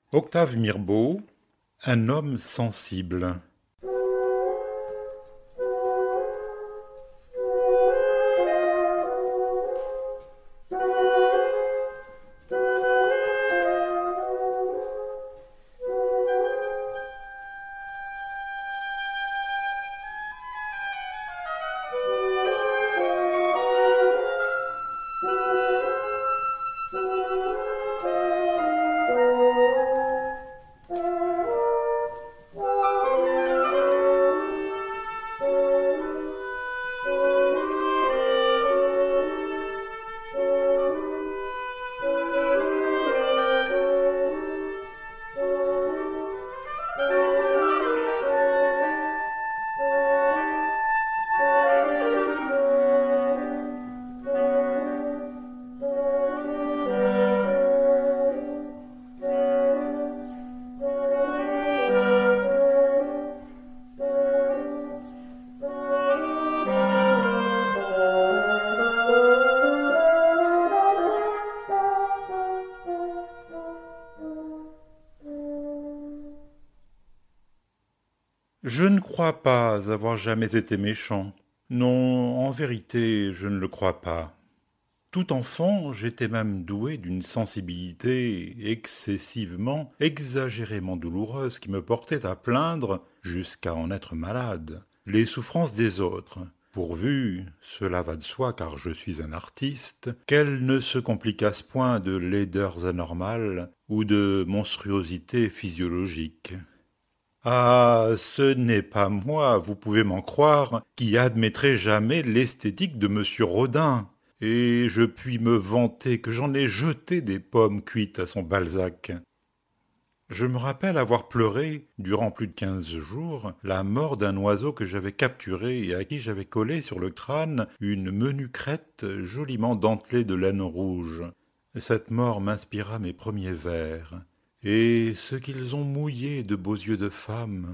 Octave Mirbeau, un homme sensible. Je ne crois pas avoir jamais été méchant. Non, en vérité, je ne le crois pas. Tout enfant, j'étais même doué d'une sensibilité excessivement, exagérément douloureuse qui me portait à plaindre, jusqu'à en être malade, les souffrances des autres, pourvu, cela va de soi car je suis un artiste, qu'elles ne se compliquassent point de laideurs anormales ou de monstruosités physiologiques. Ah, ce n'est pas moi, vous pouvez m'en croire, qui admettrai jamais l'esthétique de monsieur Rodin. Et je puis me vanter que j'en ai jeté des pommes cuites à son Balzac. Je me rappelle avoir pleuré, durant plus de 15 jours, la mort d'un oiseau que j'avais capturé et à qui j'avais collé sur le crâne une menue crête joliment dentelée de laine rouge. Cette mort m'inspira mes premiers vers. Et ce qu'ils ont mouillé de beaux yeux de femme.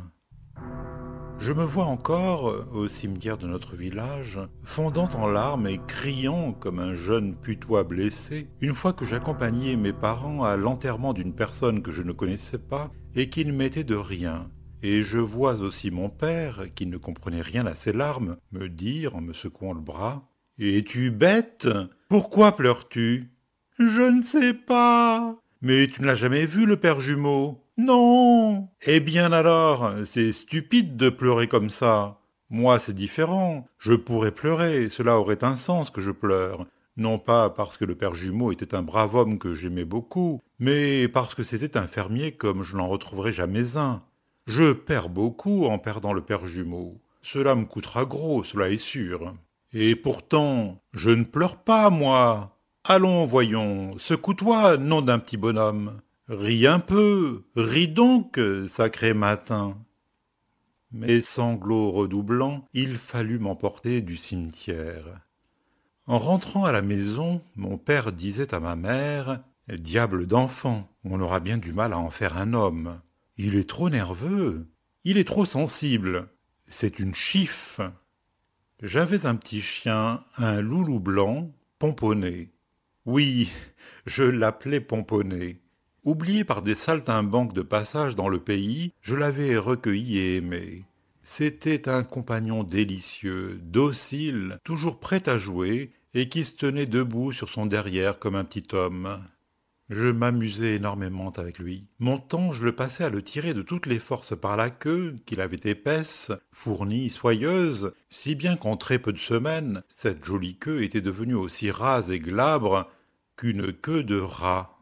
Je me vois encore, au cimetière de notre village, fondant en larmes et criant comme un jeune putois blessé, une fois que j'accompagnais mes parents à l'enterrement d'une personne que je ne connaissais pas et qui ne m'était de rien. Et je vois aussi mon père, qui ne comprenait rien à ces larmes, me dire en me secouant le bras « Es-tu bête? Pourquoi pleures-tu ?»« Je ne sais pas. » Mais tu ne l'as jamais vu, le père jumeau? Non. Eh bien alors, c'est stupide de pleurer comme ça. Moi, c'est différent. Je pourrais pleurer, cela aurait un sens que je pleure. Non pas parce que le père jumeau était un brave homme que j'aimais beaucoup, mais parce que c'était un fermier comme je n'en retrouverai jamais un. Je perds beaucoup en perdant le père jumeau. Cela me coûtera gros, cela est sûr. Et pourtant, je ne pleure pas, moi. Allons, voyons, secoue-toi, nom d'un petit bonhomme. Ris un peu, ris donc, sacré matin. Mes sanglots redoublant, il fallut m'emporter du cimetière. En rentrant à la maison, mon père disait à ma mère « Diable d'enfant, on aura bien du mal à en faire un homme. Il est trop nerveux, il est trop sensible, c'est une chiffe. » J'avais un petit chien, un loulou blanc, pomponné. Oui, je l'appelais Pomponnet. Oublié par des saltimbanques de passage dans le pays, je l'avais recueilli et aimé. C'était un compagnon délicieux, docile, toujours prêt à jouer, et qui se tenait debout sur son derrière comme un petit homme. Je m'amusais énormément avec lui. Mon temps, je le passais à le tirer de toutes les forces par la queue, qu'il avait épaisse, fournie, soyeuse, si bien qu'en très peu de semaines, cette jolie queue était devenue aussi rase et glabre qu'une queue de rat.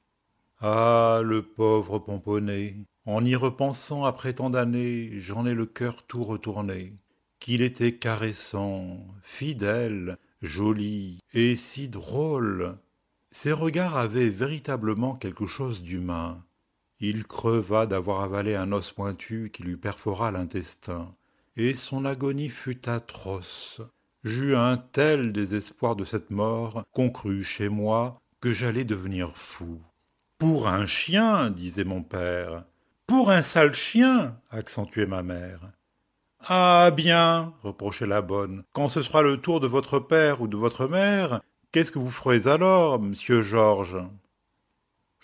Ah, le pauvre Pomponnet! En y repensant après tant d'années, j'en ai le cœur tout retourné. Qu'il était caressant, fidèle, joli et si drôle! Ses regards avaient véritablement quelque chose d'humain. Il creva d'avoir avalé un os pointu qui lui perfora l'intestin, et son agonie fut atroce. J'eus un tel désespoir de cette mort qu'on crut chez moi que j'allais devenir fou. Pour un chien, disait mon père. Pour un sale chien, accentuait ma mère. Ah bien, reprochait la bonne, quand ce sera le tour de votre père ou de votre mère, qu'est-ce que vous ferez alors, monsieur Georges?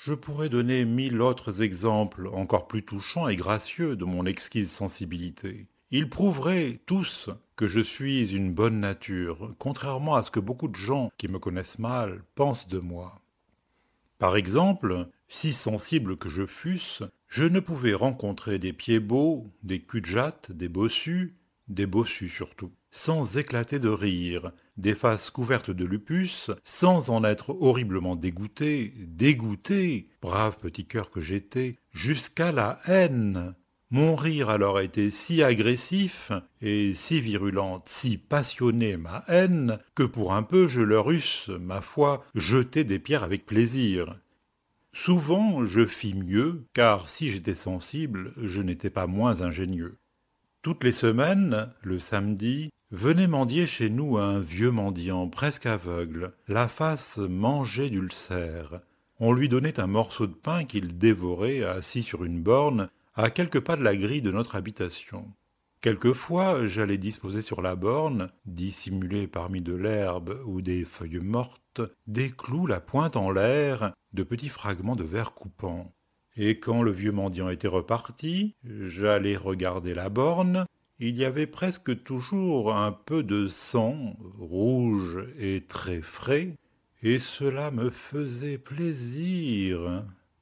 Je pourrais donner 1000 autres exemples encore plus touchants et gracieux de mon exquise sensibilité. Ils prouveraient tous que je suis une bonne nature, contrairement à ce que beaucoup de gens qui me connaissent mal pensent de moi. Par exemple, si sensible que je fusse, je ne pouvais rencontrer des pieds beaux, des culs-de-jatte, des bossus surtout, sans éclater de rire, des faces couvertes de lupus, sans en être horriblement dégoûté, brave petit cœur que j'étais, jusqu'à la haine. Mon rire alors était si agressif et si virulente, si passionnée ma haine, que pour un peu je leur eusse, ma foi, jeté des pierres avec plaisir. Souvent je fis mieux, car si j'étais sensible, je n'étais pas moins ingénieux. Toutes les semaines, le samedi, venait mendier chez nous un vieux mendiant presque aveugle, la face mangée d'ulcères. On lui donnait un morceau de pain qu'il dévorait assis sur une borne, à quelques pas de la grille de notre habitation. Quelquefois, j'allais disposer sur la borne, dissimulé parmi de l'herbe ou des feuilles mortes, des clous la pointe en l'air, de petits fragments de verre coupant. Et quand le vieux mendiant était reparti, j'allais regarder la borne. Il y avait presque toujours un peu de sang, rouge et très frais, et cela me faisait plaisir.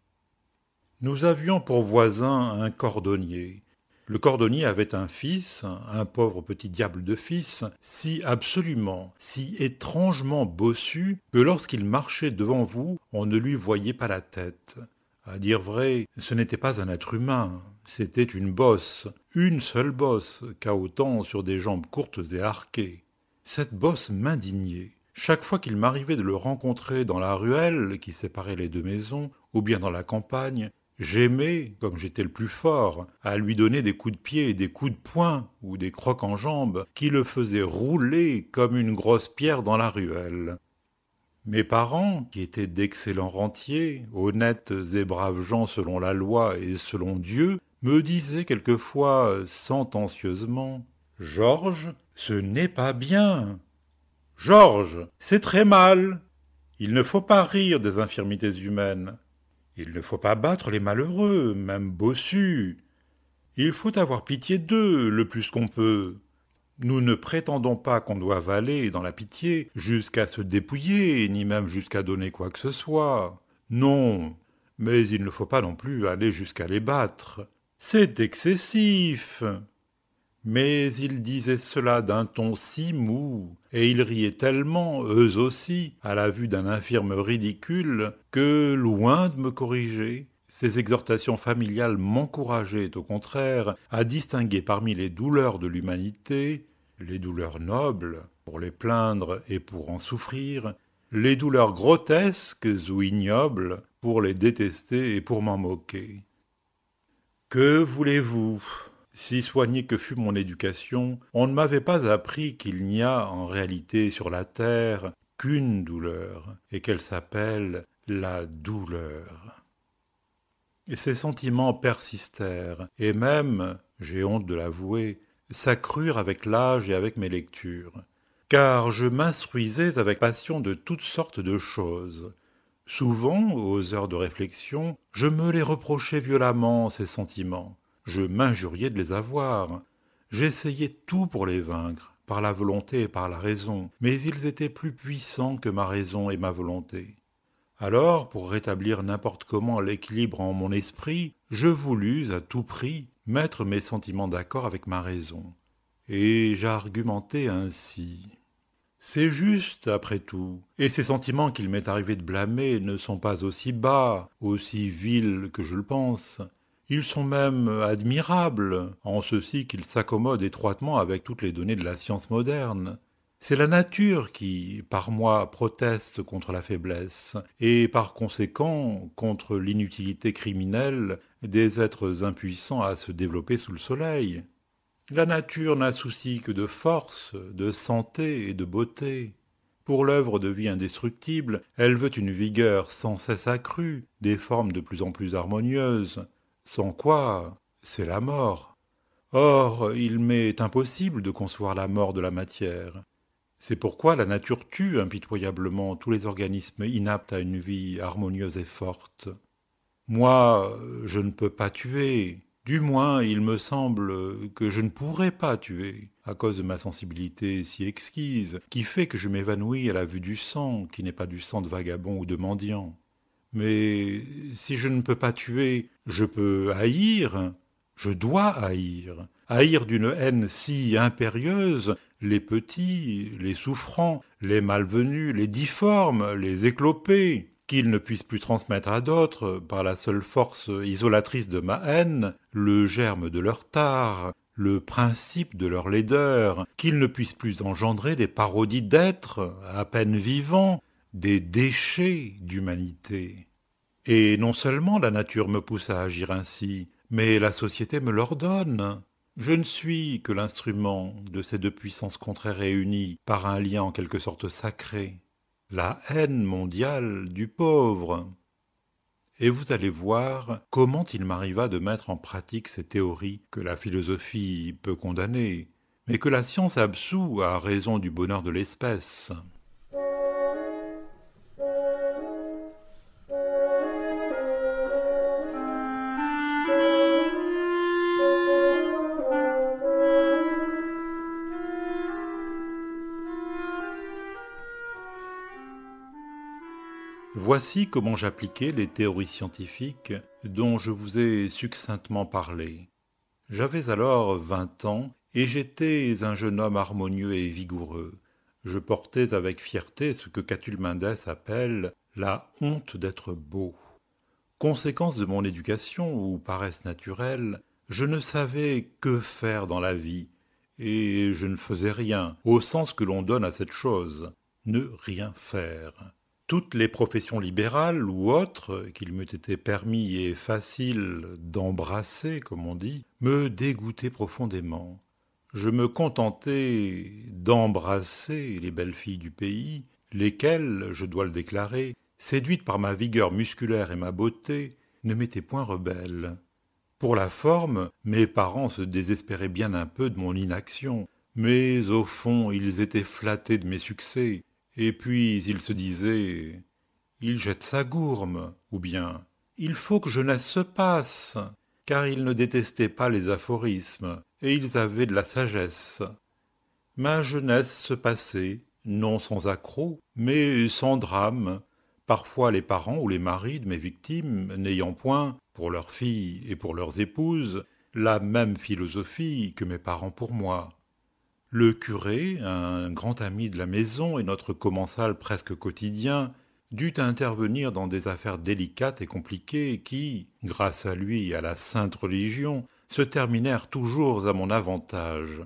Nous avions pour voisin un cordonnier. Le cordonnier avait un fils, un pauvre petit diable de fils, si absolument, si étrangement bossu, que lorsqu'il marchait devant vous, on ne lui voyait pas la tête. À dire vrai, ce n'était pas un être humain, c'était une bosse, une seule bosse, cahotant sur des jambes courtes et arquées. Cette bosse m'indignait. Chaque fois qu'il m'arrivait de le rencontrer dans la ruelle qui séparait les deux maisons, ou bien dans la campagne, j'aimais, comme j'étais le plus fort, à lui donner des coups de pied et des coups de poing ou des crocs en jambes qui le faisaient rouler comme une grosse pierre dans la ruelle. Mes parents, qui étaient d'excellents rentiers, honnêtes et braves gens selon la loi et selon Dieu, me disaient quelquefois sentencieusement « Georges, ce n'est pas bien. Georges, c'est très mal. Il ne faut pas rire des infirmités humaines. Il ne faut pas battre les malheureux, même bossus. Il faut avoir pitié d'eux le plus qu'on peut. Nous ne prétendons pas qu'on doive aller dans la pitié jusqu'à se dépouiller, ni même jusqu'à donner quoi que ce soit. Non, mais il ne faut pas non plus aller jusqu'à les battre. C'est excessif. » Mais ils disaient cela d'un ton si mou, et ils riaient tellement, eux aussi, à la vue d'un infirme ridicule, que, loin de me corriger, ces exhortations familiales m'encourageaient, au contraire, à distinguer parmi les douleurs de l'humanité, les douleurs nobles, pour les plaindre et pour en souffrir, les douleurs grotesques ou ignobles, pour les détester et pour m'en moquer. Que voulez-vous ? Si soignée que fut mon éducation, on ne m'avait pas appris qu'il n'y a en réalité sur la terre qu'une douleur, et qu'elle s'appelle la douleur. Et ces sentiments persistèrent, et même, j'ai honte de l'avouer, s'accrurent avec l'âge et avec mes lectures, car je m'instruisais avec passion de toutes sortes de choses. Souvent, aux heures de réflexion, je me les reprochais violemment, ces sentiments. Je m'injuriais de les avoir. J'essayais tout pour les vaincre, par la volonté et par la raison, mais ils étaient plus puissants que ma raison et ma volonté. Alors, pour rétablir n'importe comment l'équilibre en mon esprit, je voulus, à tout prix, mettre mes sentiments d'accord avec ma raison. Et j'argumentai ainsi. C'est juste, après tout, et ces sentiments qu'il m'est arrivé de blâmer ne sont pas aussi bas, aussi vils que je le pense. Ils sont même admirables, en ceci qu'ils s'accommodent étroitement avec toutes les données de la science moderne. C'est la nature qui, par moi, proteste contre la faiblesse, et par conséquent contre l'inutilité criminelle des êtres impuissants à se développer sous le soleil. La nature n'a souci que de force, de santé et de beauté. Pour l'œuvre de vie indestructible, elle veut une vigueur sans cesse accrue, des formes de plus en plus harmonieuses, sans quoi c'est la mort. Or, il m'est impossible de concevoir la mort de la matière. C'est pourquoi la nature tue impitoyablement tous les organismes inaptes à une vie harmonieuse et forte. Moi, je ne peux pas tuer. Du moins, il me semble que je ne pourrais pas tuer, à cause de ma sensibilité si exquise, qui fait que je m'évanouis à la vue du sang, qui n'est pas du sang de vagabond ou de mendiant. Mais si je ne peux pas tuer, je peux haïr, je dois haïr, haïr d'une haine si impérieuse les petits, les souffrants, les malvenus, les difformes, les éclopés, qu'ils ne puissent plus transmettre à d'autres, par la seule force isolatrice de ma haine, le germe de leur tare, le principe de leur laideur, qu'ils ne puissent plus engendrer des parodies d'êtres à peine vivants, des déchets d'humanité. Et non seulement la nature me pousse à agir ainsi, mais la société me l'ordonne. Je ne suis que l'instrument de ces deux puissances contraires réunies par un lien en quelque sorte sacré, la haine mondiale du pauvre. Et vous allez voir comment il m'arriva de mettre en pratique ces théories que la philosophie peut condamner, mais que la science absout à raison du bonheur de l'espèce. Voici comment j'appliquais les théories scientifiques dont je vous ai succinctement parlé. J'avais alors 20 ans et j'étais un jeune homme harmonieux et vigoureux. Je portais avec fierté ce que Catulle Mendès appelle la honte d'être beau. Conséquence de mon éducation ou paresse naturelle, je ne savais que faire dans la vie, et je ne faisais rien, au sens que l'on donne à cette chose, ne rien faire. Toutes les professions libérales ou autres qu'il m'eût été permis et facile d'embrasser, comme on dit, me dégoûtaient profondément. Je me contentais d'embrasser les belles filles du pays, lesquelles, je dois le déclarer, séduites par ma vigueur musculaire et ma beauté, ne m'étaient point rebelles. Pour la forme, mes parents se désespéraient bien un peu de mon inaction, mais au fond ils étaient flattés de mes succès, et puis ils se disaient « il jette sa gourme » ou bien « il faut que jeunesse se passe », car ils ne détestaient pas les aphorismes, et ils avaient de la sagesse. Ma jeunesse se passait, non sans accroc, mais sans drame, parfois les parents ou les maris de mes victimes n'ayant point, pour leurs filles et pour leurs épouses, la même philosophie que mes parents pour moi. Le curé, un grand ami de la maison et notre commensal presque quotidien, dut intervenir dans des affaires délicates et compliquées qui, grâce à lui et à la sainte religion, se terminèrent toujours à mon avantage.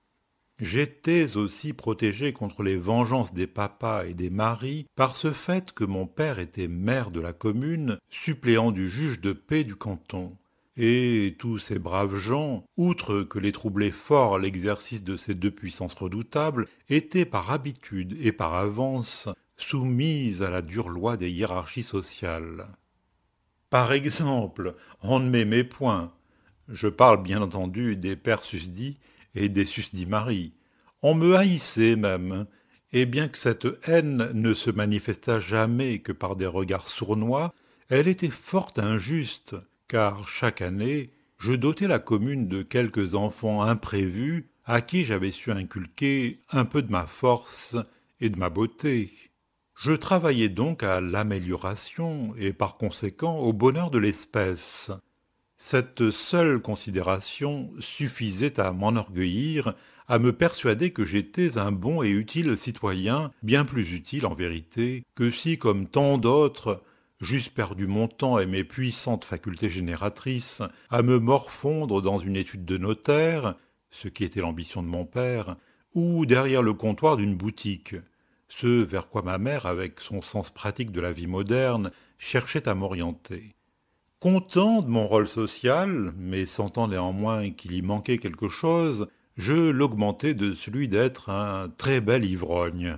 J'étais aussi protégé contre les vengeances des papas et des maris par ce fait que mon père était maire de la commune, suppléant du juge de paix du canton. Et tous ces braves gens, outre que les troublait fort l'exercice de ces deux puissances redoutables, étaient par habitude et par avance soumises à la dure loi des hiérarchies sociales. Par exemple, on ne m'aimait point. Je parle bien entendu des pères susdits et des susdits maris. On me haïssait même, et bien que cette haine ne se manifestât jamais que par des regards sournois, elle était fort injuste, car chaque année, je dotais la commune de quelques enfants imprévus à qui j'avais su inculquer un peu de ma force et de ma beauté. Je travaillais donc à l'amélioration et par conséquent au bonheur de l'espèce. Cette seule considération suffisait à m'enorgueillir, à me persuader que j'étais un bon et utile citoyen, bien plus utile en vérité que si, comme tant d'autres, j'eusse perdu mon temps et mes puissantes facultés génératrices à me morfondre dans une étude de notaire, ce qui était l'ambition de mon père, ou derrière le comptoir d'une boutique, ce vers quoi ma mère, avec son sens pratique de la vie moderne, cherchait à m'orienter. Content de mon rôle social, mais sentant néanmoins qu'il y manquait quelque chose, je l'augmentai de celui d'être un très bel ivrogne.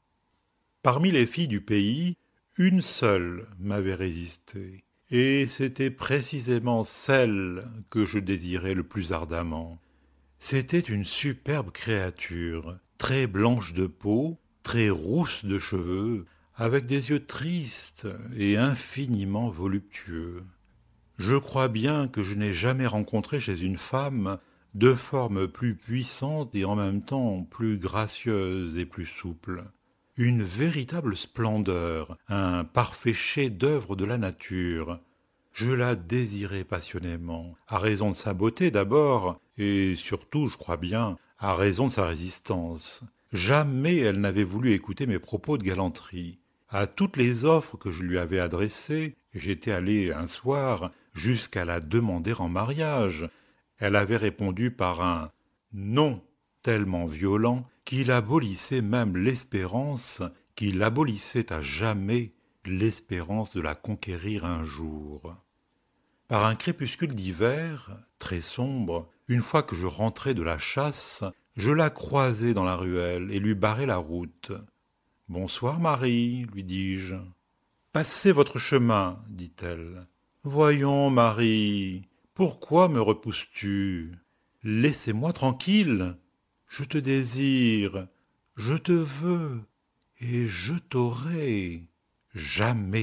Parmi les filles du pays, une seule m'avait résisté, et c'était précisément celle que je désirais le plus ardemment. C'était une superbe créature, très blanche de peau, très rousse de cheveux, avec des yeux tristes et infiniment voluptueux. Je crois bien que je n'ai jamais rencontré chez une femme de forme plus puissante et en même temps plus gracieuse et plus souple. Une véritable splendeur, un parfait chef-d'œuvre de la nature. Je la désirais passionnément, à raison de sa beauté d'abord, et surtout, je crois bien, à raison de sa résistance. Jamais elle n'avait voulu écouter mes propos de galanterie. À toutes les offres que je lui avais adressées, j'étais allé un soir jusqu'à la demander en mariage. Elle avait répondu par un non tellement violent qu'il abolissait même l'espérance, qu'il abolissait à jamais l'espérance de la conquérir un jour. Par un crépuscule d'hiver, très sombre, une fois que je rentrais de la chasse, je la croisai dans la ruelle et lui barrai la route. « Bonsoir, Marie, lui dis-je. »« Passez votre chemin, dit-elle. »« Voyons, Marie, pourquoi me repousses-tu? Laissez-moi tranquille. Je te désire, je te veux, et je t'aurai. Jamais. »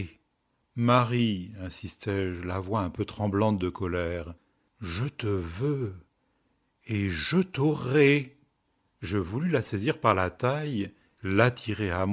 « Marie, insistai-je, la voix un peu tremblante de colère, je te veux, et je t'aurai. » Je voulus la saisir par la taille, attirer à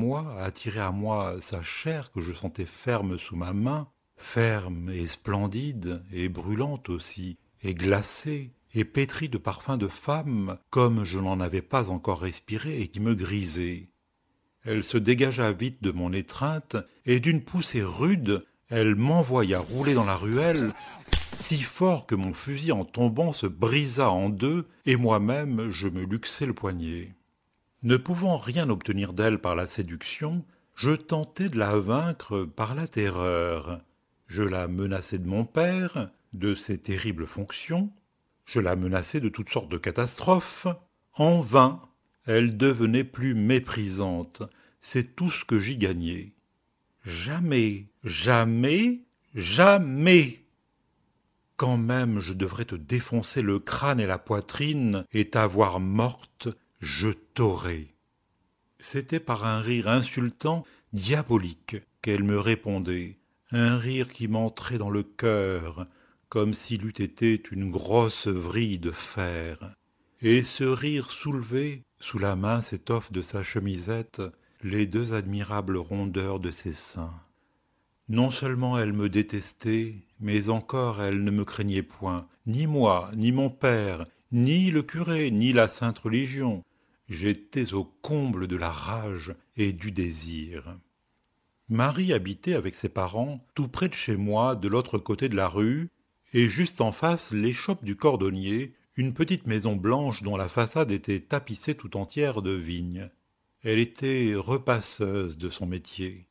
moi sa chair que je sentais ferme sous ma main, ferme et splendide, et brûlante aussi, et glacée, et pétrie de parfums de femme, comme je n'en avais pas encore respiré et qui me grisait. Elle se dégagea vite de mon étreinte, et d'une poussée rude, elle m'envoya rouler dans la ruelle, si fort que mon fusil en tombant se brisa en deux, et moi-même je me luxai le poignet. Ne pouvant rien obtenir d'elle par la séduction, je tentai de la vaincre par la terreur. Je la menaçai de mon père, de ses terribles fonctions, je la menaçai de toutes sortes de catastrophes. En vain, elle devenait plus méprisante, c'est tout ce que j'y gagnai. Jamais, jamais, jamais. Quand même je devrais te défoncer le crâne et la poitrine et t'avoir morte, je t'aurai. C'était par un rire insultant, diabolique, qu'elle me répondait, un rire qui m'entrait dans le cœur, comme s'il eût été une grosse vrille de fer. Et ce rire soulevait, sous la mince étoffe de sa chemisette, les deux admirables rondeurs de ses seins. Non seulement elle me détestait, mais encore elle ne me craignait point, ni moi, ni mon père, ni le curé, ni la sainte religion. J'étais au comble de la rage et du désir. Marie habitait avec ses parents tout près de chez moi, de l'autre côté de la rue, et juste en face l'échoppe du cordonnier, une petite maison blanche dont la façade était tapissée tout entière de vignes. Elle était repasseuse de son métier.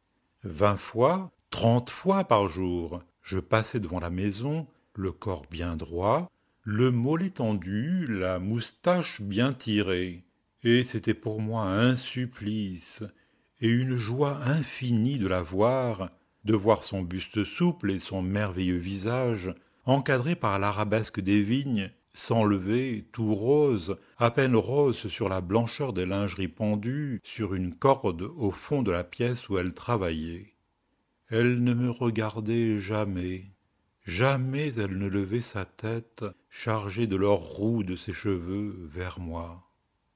20 fois, 30 fois par jour, je passais devant la maison, le corps bien droit, le mollet tendu, la moustache bien tirée. Et c'était pour moi un supplice et une joie infinie de voir son buste souple et son merveilleux visage, encadré par l'arabesque des vignes, s'enlever, tout rose, à peine rose sur la blancheur des lingeries pendues sur une corde au fond de la pièce où elle travaillait. Elle ne me regardait jamais, jamais elle ne levait sa tête, chargée de l'or roux de ses cheveux, vers moi.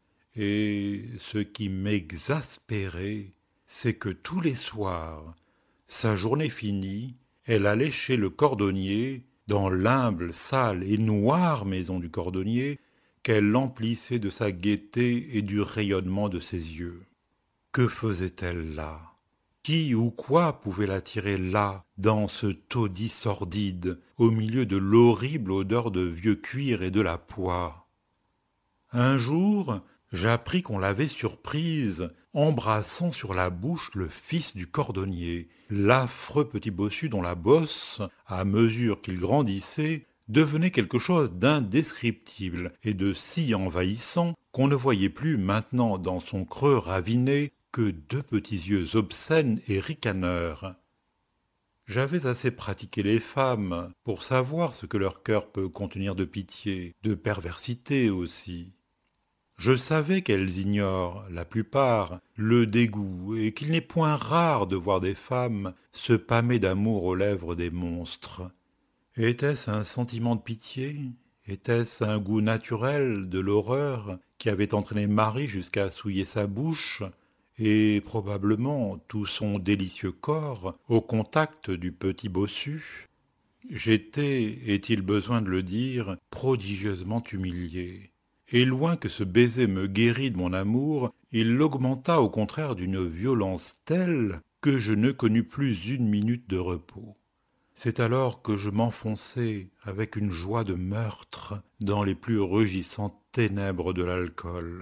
Et ce qui m'exaspérait, c'est que tous les soirs, sa journée finie, elle allait chez le cordonnier, dans l'humble, sale et noire maison du cordonnier, qu'elle emplissait de sa gaieté et du rayonnement de ses yeux. Que faisait-elle là? Qui ou quoi pouvait l'attirer là, dans ce taudis sordide, au milieu de l'horrible odeur de vieux cuir et de la poix? Un jour, j'appris qu'on l'avait surprise, embrassant sur la bouche le fils du cordonnier, l'affreux petit bossu dont la bosse, à mesure qu'il grandissait, devenait quelque chose d'indescriptible et de si envahissant qu'on ne voyait plus maintenant dans son creux raviné que deux petits yeux obscènes et ricaneurs. J'avais assez pratiqué les femmes pour savoir ce que leur cœur peut contenir de pitié, de perversité aussi. Je savais qu'elles ignorent, la plupart, le dégoût, et qu'il n'est point rare de voir des femmes se pâmer d'amour aux lèvres des monstres. Était-ce un sentiment de pitié? Était-ce un goût naturel de l'horreur qui avait entraîné Marie jusqu'à souiller sa bouche et probablement tout son délicieux corps au contact du petit bossu? J'étais, est-il besoin de le dire, prodigieusement humilié. Et loin que ce baiser me guérît de mon amour, il l'augmenta au contraire d'une violence telle que je ne connus plus une minute de repos. C'est alors que je m'enfonçai avec une joie de meurtre dans les plus rugissantes ténèbres de l'alcool.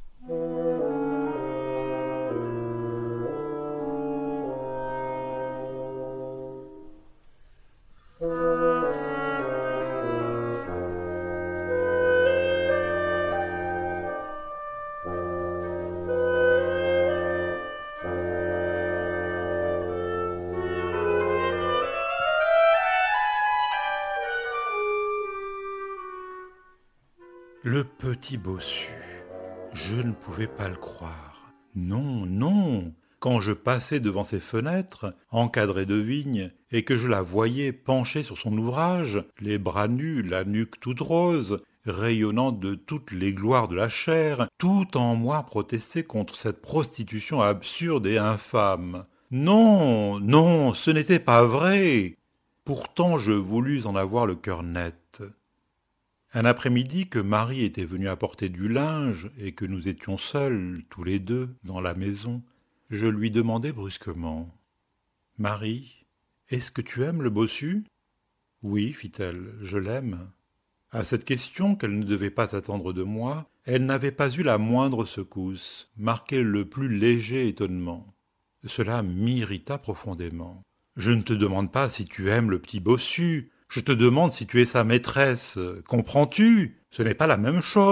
Le petit bossu. Je ne pouvais pas le croire. Non, non. Quand je passais devant ses fenêtres, encadrées de vignes, et que je la voyais penchée sur son ouvrage, les bras nus, la nuque toute rose, rayonnant de toutes les gloires de la chair, tout en moi protestait contre cette prostitution absurde et infâme. Non, non, ce n'était pas vrai. Pourtant je voulus en avoir le cœur net. Un après-midi que Marie était venue apporter du linge et que nous étions seuls, tous les deux, dans la maison, je lui demandai brusquement. « Marie, est-ce que tu aimes le bossu ?»« Oui, fit-elle, je l'aime. » À cette question qu'elle ne devait pas attendre de moi, elle n'avait pas eu la moindre secousse, marquait le plus léger étonnement. Cela m'irrita profondément. « Je ne te demande pas si tu aimes le petit bossu. Je te demande si tu es sa maîtresse. Comprends-tu? Ce n'est pas la même chose. »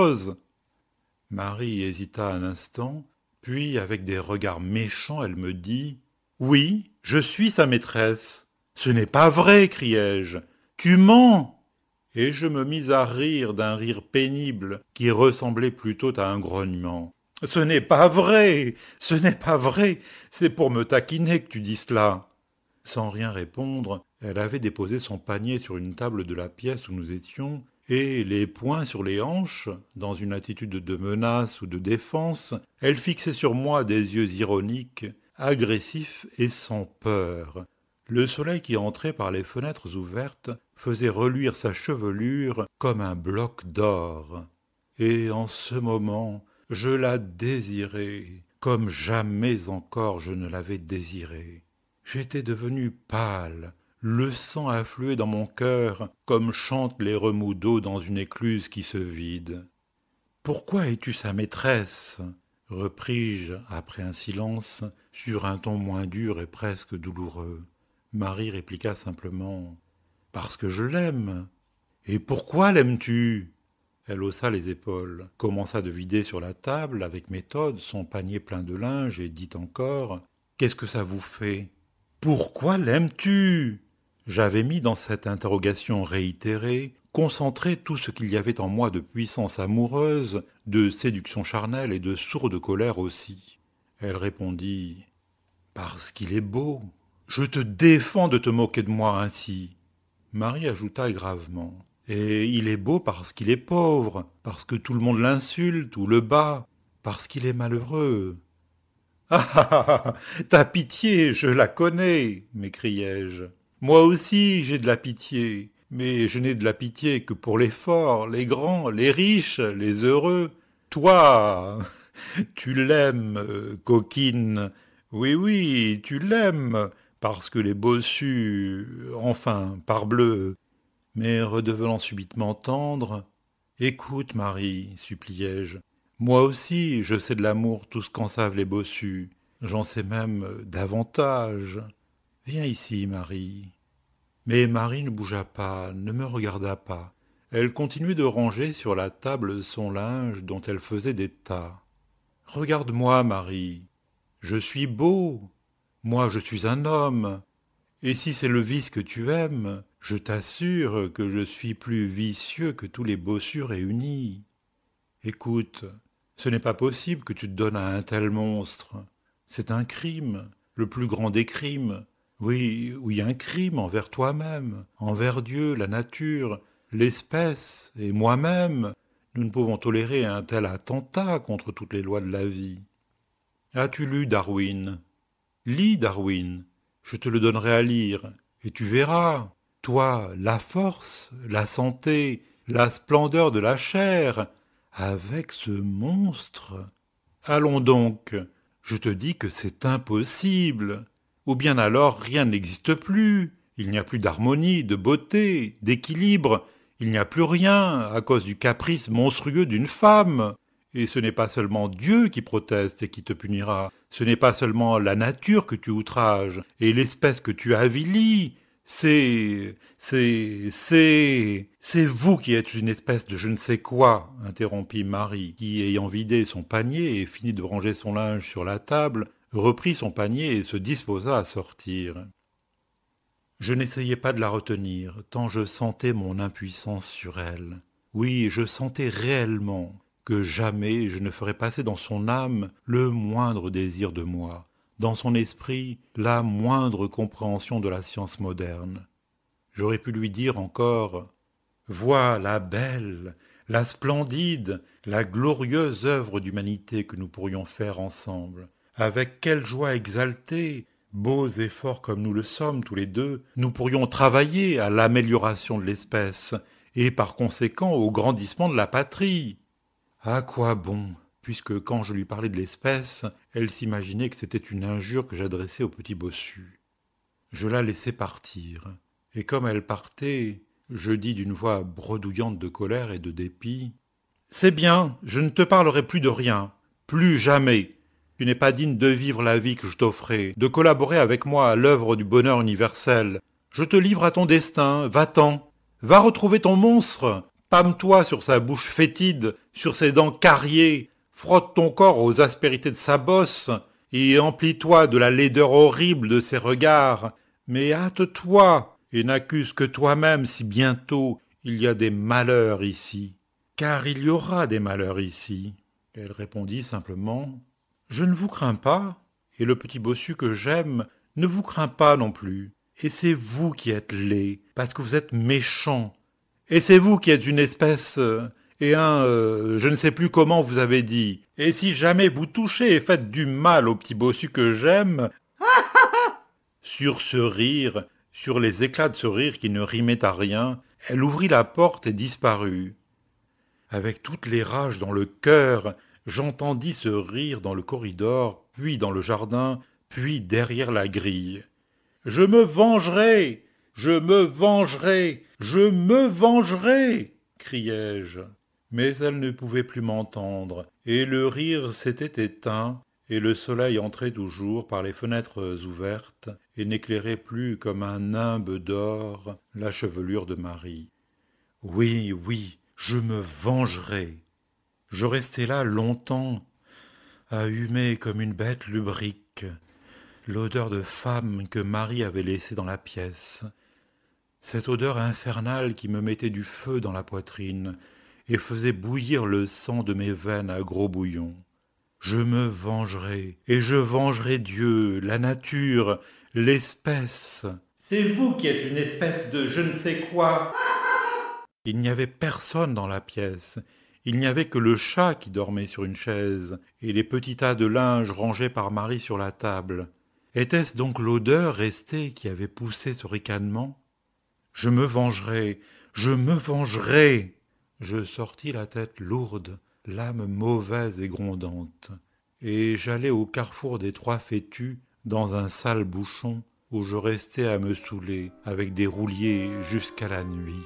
Marie hésita un instant, puis avec des regards méchants, elle me dit « Oui, je suis sa maîtresse. »« Ce n'est pas vrai, criai-je. Tu mens !» Et je me mis à rire d'un rire pénible qui ressemblait plutôt à un grognement. « Ce n'est pas vrai, ce n'est pas vrai, c'est pour me taquiner que tu dis cela. » Sans rien répondre, elle avait déposé son panier sur une table de la pièce où nous étions, et, les poings sur les hanches, dans une attitude de menace ou de défense, elle fixait sur moi des yeux ironiques, agressifs et sans peur. Le soleil qui entrait par les fenêtres ouvertes faisait reluire sa chevelure comme un bloc d'or. Et en ce moment, je la désirais, comme jamais encore je ne l'avais désirée. J'étais devenu pâle, le sang affluait dans mon cœur comme chantent les remous d'eau dans une écluse qui se vide. « Pourquoi es-tu sa maîtresse ?» repris-je après un silence, sur un ton moins dur et presque douloureux. Marie répliqua simplement « Parce que je l'aime. »« Et pourquoi l'aimes-tu » Elle haussa les épaules, commença de vider sur la table avec méthode son panier plein de linge et dit encore « Qu'est-ce que ça vous fait ?»« Pourquoi l'aimes-tu » J'avais mis dans cette interrogation réitérée, concentré tout ce qu'il y avait en moi de puissance amoureuse, de séduction charnelle et de sourde colère aussi. Elle répondit « Parce qu'il est beau. Je te défends de te moquer de moi ainsi. » Marie ajouta gravement « Et il est beau parce qu'il est pauvre, parce que tout le monde l'insulte ou le bat, parce qu'il est malheureux. » « Ah ah ah ah, ta pitié, je la connais, m'écriai-je. Moi aussi j'ai de la pitié, mais je n'ai de la pitié que pour les forts, les grands, les riches, les heureux. Toi, tu l'aimes, coquine. Oui, oui, tu l'aimes, parce que les bossus, enfin, parbleu. » Mais redevenant subitement tendre, « Écoute, Marie, suppliai-je. Moi aussi, je sais de l'amour tout ce qu'en savent les bossus. J'en sais même davantage. Viens ici, Marie. » Mais Marie ne bougea pas, ne me regarda pas. Elle continuait de ranger sur la table son linge dont elle faisait des tas. « Regarde-moi, Marie. Je suis beau. Moi, je suis un homme. Et si c'est le vice que tu aimes, je t'assure que je suis plus vicieux que tous les bossus réunis. Écoute, ce n'est pas possible que tu te donnes à un tel monstre. C'est un crime, le plus grand des crimes. Oui, un crime envers toi-même, envers Dieu, la nature, l'espèce et moi-même. Nous ne pouvons tolérer un tel attentat contre toutes les lois de la vie. As-tu lu Darwin? Lis Darwin, je te le donnerai à lire, et tu verras, toi, la force, la santé, la splendeur de la chair, avec ce monstre. Allons donc, je te dis que c'est impossible. Ou bien alors rien n'existe plus, il n'y a plus d'harmonie, de beauté, d'équilibre, il n'y a plus rien à cause du caprice monstrueux d'une femme. Et ce n'est pas seulement Dieu qui proteste et qui te punira, ce n'est pas seulement la nature que tu outrages et l'espèce que tu avilis, c'est vous qui êtes une espèce de je ne sais quoi, interrompit Marie, qui, ayant vidé son panier et fini de ranger son linge sur la table, reprit son panier et se disposa à sortir. Je n'essayais pas de la retenir, tant je sentais mon impuissance sur elle. Oui, je sentais réellement que jamais je ne ferais passer dans son âme le moindre désir de moi, dans son esprit la moindre compréhension de la science moderne. J'aurais pu lui dire encore « Vois la belle, la splendide, la glorieuse œuvre d'humanité que nous pourrions faire ensemble. Avec quelle joie exaltée, beaux et forts comme nous le sommes tous les deux, nous pourrions travailler à l'amélioration de l'espèce et par conséquent au grandissement de la patrie. » À quoi bon, puisque quand je lui parlais de l'espèce, elle s'imaginait que c'était une injure que j'adressais au petit bossu. Je la laissai partir, et comme elle partait, je dis d'une voix bredouillante de colère et de dépit, « C'est bien, je ne te parlerai plus de rien, plus jamais. Tu n'es pas digne de vivre la vie que je t'offrais, de collaborer avec moi à l'œuvre du bonheur universel. Je te livre à ton destin, va-t'en, va retrouver ton monstre, pâme-toi sur sa bouche fétide, sur ses dents cariées, frotte ton corps aux aspérités de sa bosse, et emplis-toi de la laideur horrible de ses regards. Mais hâte-toi, et n'accuse que toi-même si bientôt il y a des malheurs ici. Car il y aura des malheurs ici. » Elle répondit simplement « Je ne vous crains pas, et le petit bossu que j'aime ne vous craint pas non plus. Et c'est vous qui êtes laid, parce que vous êtes méchant. Et c'est vous qui êtes une espèce... je ne sais plus comment vous avez dit. Et si jamais vous touchez et faites du mal au petit bossu que j'aime... » Sur ce rire, sur les éclats de ce rire qui ne rimaient à rien, elle ouvrit la porte et disparut. Avec toutes les rages dans le cœur, j'entendis ce rire dans le corridor, puis dans le jardin, puis derrière la grille. « Je me vengerai! Je me vengerai! Je me vengerai !» criai-je. Mais elle ne pouvait plus m'entendre, et le rire s'était éteint, et le soleil entrait toujours par les fenêtres ouvertes, et n'éclairait plus comme un nimbe d'or la chevelure de Marie. Oui, je me vengerai. Je restai là longtemps, à humer comme une bête lubrique, l'odeur de femme que Marie avait laissée dans la pièce, cette odeur infernale qui me mettait du feu dans la poitrine et faisait bouillir le sang de mes veines à gros bouillon. Je me vengerai, et je vengerai Dieu, la nature, l'espèce. C'est vous qui êtes une espèce de je ne sais quoi. Il n'y avait personne dans la pièce. Il n'y avait que le chat qui dormait sur une chaise, et les petits tas de linge rangés par Marie sur la table. Était-ce donc l'odeur restée qui avait poussé ce ricanement ? Je me vengerai, je me vengerai. Je sortis la tête lourde, l'âme mauvaise et grondante, et j'allai au carrefour des Trois Fétus, dans un sale bouchon, où je restai à me saouler avec des rouliers jusqu'à la nuit.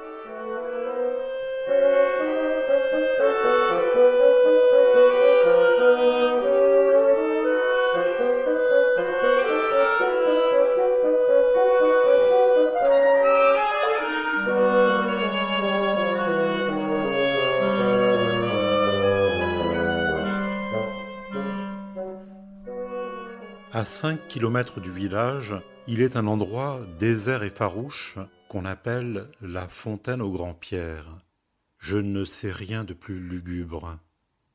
À 5 kilomètres du village, il est un endroit désert et farouche qu'on appelle la Fontaine aux Grands-Pierres. Je ne sais rien de plus lugubre.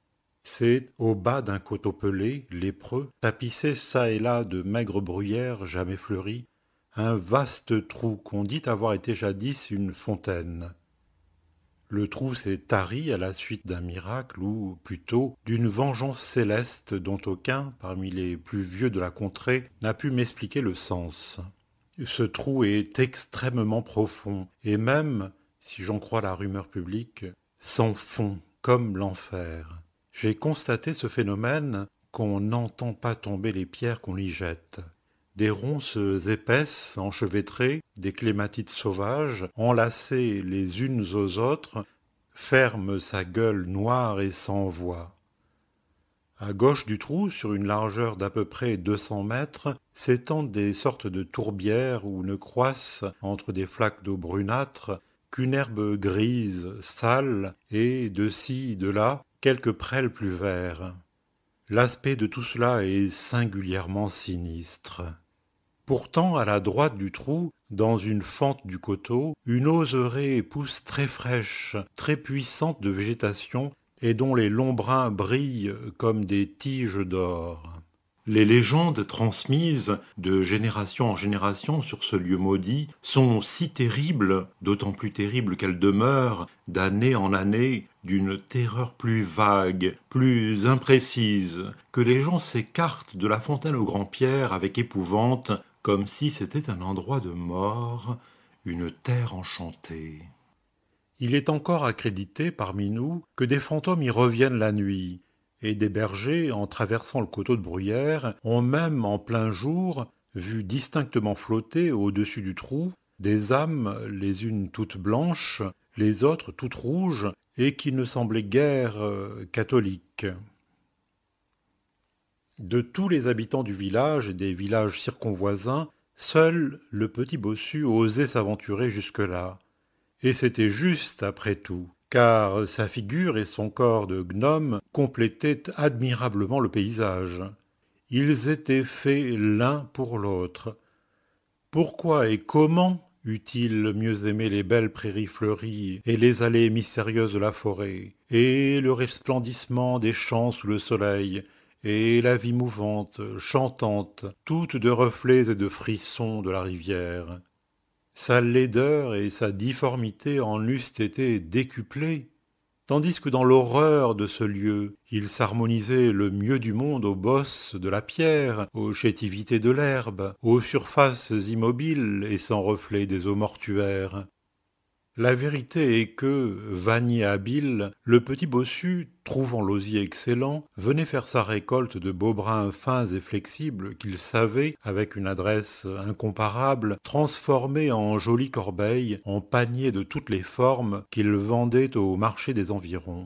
C'est, au bas d'un coteau pelé, lépreux, tapissé çà et là de maigres bruyères jamais fleuries, un vaste trou qu'on dit avoir été jadis une fontaine. Le trou s'est tari à la suite d'un miracle ou, plutôt, d'une vengeance céleste dont aucun, parmi les plus vieux de la contrée, n'a pu m'expliquer le sens. Ce trou est extrêmement profond, et même, si j'en crois la rumeur publique, sans fond, comme l'enfer. J'ai constaté ce phénomène qu'on n'entend pas tomber les pierres qu'on y jette. Des ronces épaisses, enchevêtrées, des clématites sauvages, enlacées les unes aux autres, ferment sa gueule noire et sans voix. À gauche du trou, sur une largeur d'à peu près 200 mètres, s'étendent des sortes de tourbières où ne croissent, entre des flaques d'eau brunâtre, qu'une herbe grise, sale, et, de ci, de là, quelques prêles plus verts. L'aspect de tout cela est singulièrement sinistre. Pourtant, à la droite du trou, dans une fente du coteau, une oseraie pousse très fraîche, très puissante de végétation, et dont les longs brins brillent comme des tiges d'or. Les légendes transmises de génération en génération sur ce lieu maudit sont si terribles, d'autant plus terribles qu'elles demeurent, d'année en année, d'une terreur plus vague, plus imprécise, que les gens s'écartent de la fontaine aux Grand-Pierre avec épouvante, comme si c'était un endroit de mort, une terre enchantée. Il est encore accrédité parmi nous que des fantômes y reviennent la nuit, et des bergers, en traversant le coteau de bruyère, ont même en plein jour vu distinctement flotter au-dessus du trou des âmes, les unes toutes blanches, les autres toutes rouges, et qui ne semblaient guère catholiques. De tous les habitants du village et des villages circonvoisins, seul le petit bossu osait s'aventurer jusque-là. Et c'était juste après tout, car sa figure et son corps de gnome complétaient admirablement le paysage. Ils étaient faits l'un pour l'autre. Pourquoi et comment eût-il mieux aimé les belles prairies fleuries et les allées mystérieuses de la forêt, et le resplendissement des champs sous le soleil, et la vie mouvante, chantante, toute de reflets et de frissons de la rivière. Sa laideur et sa difformité en eussent été décuplées, tandis que dans l'horreur de ce lieu, il s'harmonisait le mieux du monde aux bosses de la pierre, aux chétivités de l'herbe, aux surfaces immobiles et sans reflet des eaux mortuaires. La vérité est que, vannier habile, le petit bossu, trouvant l'osier excellent, venait faire sa récolte de beaux brins fins et flexibles qu'il savait, avec une adresse incomparable, transformer en jolies corbeilles, en paniers de toutes les formes qu'il vendait au marché des environs.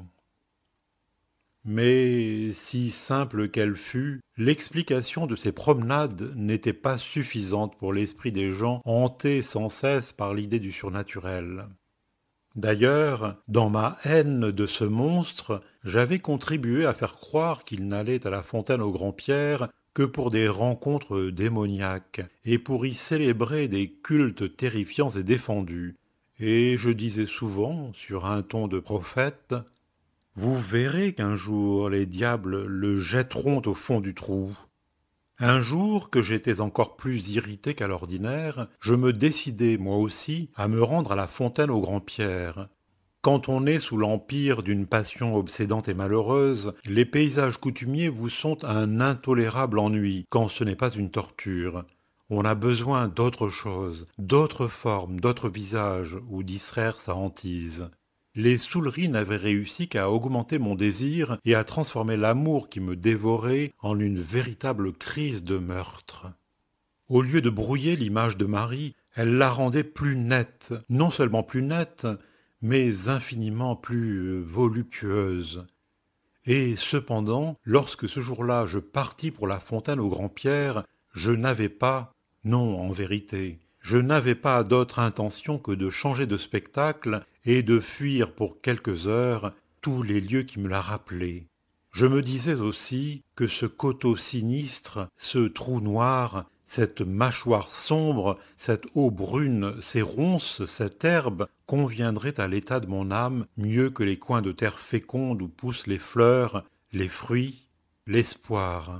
Mais, si simple qu'elle fût, l'explication de ces promenades n'était pas suffisante pour l'esprit des gens hantés sans cesse par l'idée du surnaturel. D'ailleurs, dans ma haine de ce monstre, j'avais contribué à faire croire qu'il n'allait à la fontaine aux Grand-Pierre que pour des rencontres démoniaques, et pour y célébrer des cultes terrifiants et défendus. Et je disais souvent, sur un ton de prophète, « Vous verrez qu'un jour les diables le jetteront au fond du trou. » Un jour que j'étais encore plus irrité qu'à l'ordinaire, je me décidai, moi aussi, à me rendre à la fontaine aux Grand-Pierre. Quand on est sous l'empire d'une passion obsédante et malheureuse, les paysages coutumiers vous sont un intolérable ennui, quand ce n'est pas une torture. On a besoin d'autre chose, d'autres formes, d'autres visages, où distraire sa hantise. Les Soulry n'avaient réussi qu'à augmenter mon désir et à transformer l'amour qui me dévorait en une véritable crise de meurtre. Au lieu de brouiller l'image de Marie, elle la rendait plus nette, non seulement plus nette, mais infiniment plus voluptueuse. Et cependant, lorsque ce jour-là je partis pour la fontaine aux Grand-Pierre, je n'avais pas, non en vérité, je n'avais pas d'autre intention que de changer de spectacle et de fuir pour quelques heures tous les lieux qui me la rappelaient. Je me disais aussi que ce coteau sinistre, ce trou noir, cette mâchoire sombre, cette eau brune, ces ronces, cette herbe, conviendraient à l'état de mon âme mieux que les coins de terre féconde où poussent les fleurs, les fruits, l'espoir.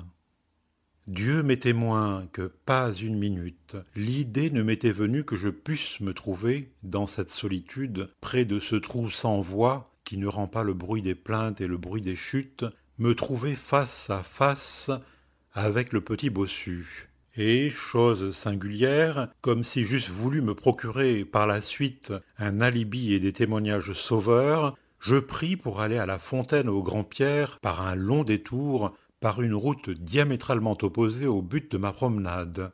Dieu m'est témoin que pas une minute, l'idée ne m'était venue que je pusse me trouver, dans cette solitude, près de ce trou sans voix, qui ne rend pas le bruit des plaintes et le bruit des chutes, me trouver face à face avec le petit bossu. Et, chose singulière, comme si j'eusse voulu me procurer par la suite un alibi et des témoignages sauveurs, je pris pour aller à la fontaine au Grand-Pierre par un long détour, par une route diamétralement opposée au but de ma promenade.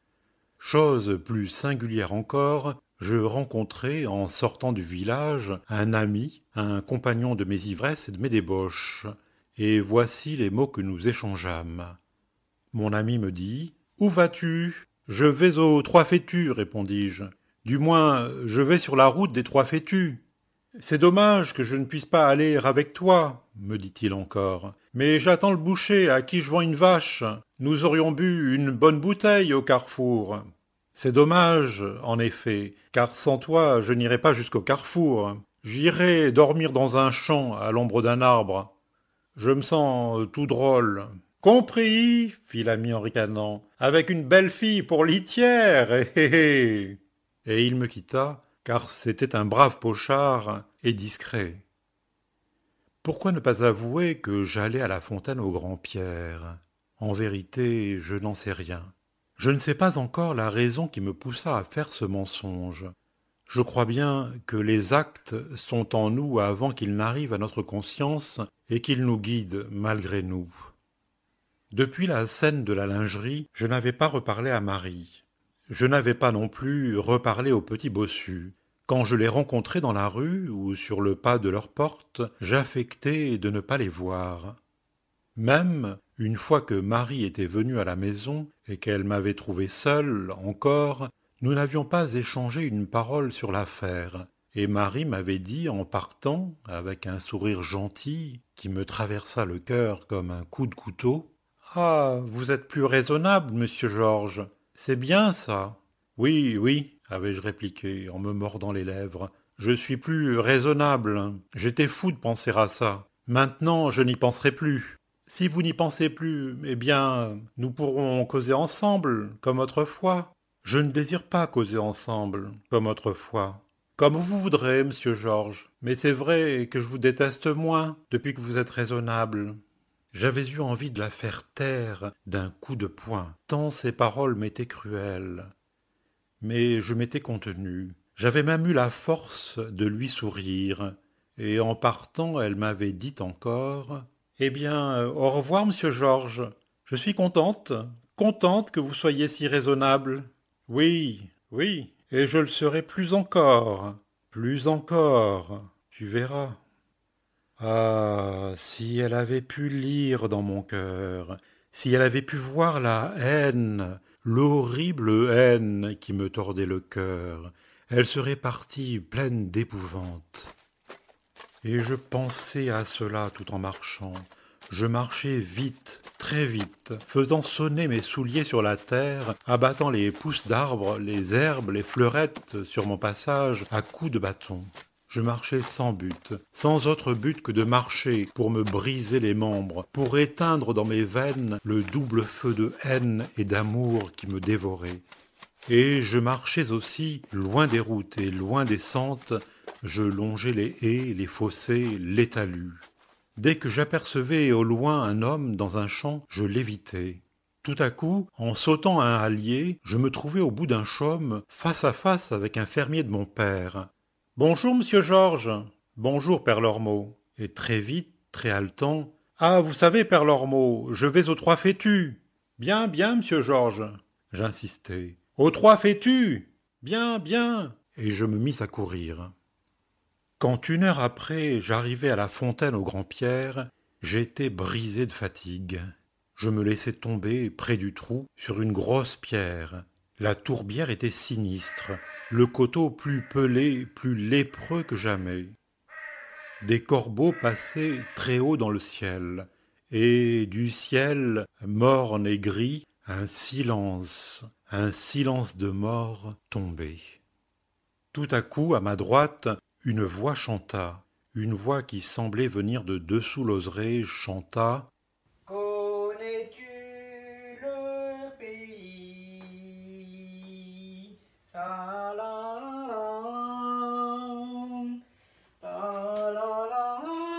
Chose plus singulière encore, je rencontrai, en sortant du village, un ami, un compagnon de mes ivresses et de mes débauches, et voici les mots que nous échangeâmes. Mon ami me dit « Où vas-tu » ? « Je vais aux Trois Fétus, répondis-je. Du moins, je vais sur la route des Trois Fétus. C'est dommage que je ne puisse pas aller avec toi, me dit-il encore. Mais j'attends le boucher à qui je vends une vache. Nous aurions bu une bonne bouteille au carrefour. C'est dommage, en effet, car sans toi, je n'irai pas jusqu'au carrefour. J'irai dormir dans un champ à l'ombre d'un arbre. Je me sens tout drôle. Compris, fit l'ami en ricanant, avec une belle fille pour litière, hé hé hé. Et il me quitta, car c'était un brave pochard et discret. Pourquoi ne pas avouer que j'allais à la fontaine au Grand-Pierre ? En vérité, je n'en sais rien. Je ne sais pas encore la raison qui me poussa à faire ce mensonge. Je crois bien que les actes sont en nous avant qu'ils n'arrivent à notre conscience et qu'ils nous guident malgré nous. Depuis la scène de la lingerie, je n'avais pas reparlé à Marie. Je n'avais pas non plus reparlé au petit bossu. Quand je les rencontrais dans la rue ou sur le pas de leur porte, j'affectais de ne pas les voir. Même, une fois que Marie était venue à la maison et qu'elle m'avait trouvé seul encore, nous n'avions pas échangé une parole sur l'affaire, et Marie m'avait dit en partant, avec un sourire gentil qui me traversa le cœur comme un coup de couteau, « Ah, vous êtes plus raisonnable, monsieur Georges. C'est bien ça. »« Oui, oui, avais-je répliqué en me mordant les lèvres. Je suis plus raisonnable. J'étais fou de penser à ça. Maintenant, je n'y penserai plus. Si vous n'y pensez plus, eh bien, nous pourrons causer ensemble, comme autrefois. Je ne désire pas causer ensemble, comme autrefois. Comme vous voudrez, monsieur Georges. Mais c'est vrai que je vous déteste moins depuis que vous êtes raisonnable. » J'avais eu envie de la faire taire d'un coup de poing, tant ces paroles m'étaient cruelles. Mais je m'étais contenu. J'avais même eu la force de lui sourire, et en partant, elle m'avait dit encore « Eh bien, au revoir, monsieur Georges. Je suis contente que vous soyez si raisonnable. »« Oui, oui, et je le serai plus encore, tu verras. » Ah, si elle avait pu lire dans mon cœur, si elle avait pu voir la haine, l'horrible haine qui me tordait le cœur, elle serait partie pleine d'épouvante. Et je pensais à cela tout en marchant. Je marchais vite, très vite, faisant sonner mes souliers sur la terre, abattant les pousses d'arbres, les herbes, les fleurettes sur mon passage à coups de bâton. Je marchais sans but, sans autre but que de marcher pour me briser les membres, pour éteindre dans mes veines le double feu de haine et d'amour qui me dévorait. Et je marchais aussi, loin des routes et loin des sentes, je longeais les haies, les fossés, les talus. Dès que j'apercevais au loin un homme dans un champ, je l'évitais. Tout à coup, en sautant à un hallier, je me trouvais au bout d'un chaume, face à face avec un fermier de mon père. « Bonjour, monsieur Georges. »« Bonjour, père Lormeau. » Et très vite, très haletant, « Ah, vous savez, père Lormeau, je vais aux Trois Fétus. »« Bien, bien, monsieur Georges. » J'insistais. « Aux Trois Fétus. Bien, bien. » Et je me mis à courir. Quand 1 heure après, j'arrivai à la fontaine au Grand-Pierre, j'étais brisé de fatigue. Je me laissai tomber près du trou sur une grosse pierre. La tourbière était sinistre, le coteau plus pelé, plus lépreux que jamais. Des corbeaux passaient très haut dans le ciel, et du ciel, morne et gris, un silence de mort tombait. Tout à coup, à ma droite, une voix chanta. une voix qui semblait venir de dessous l'oseré chanta. Connais-tu le pays? La la la la la la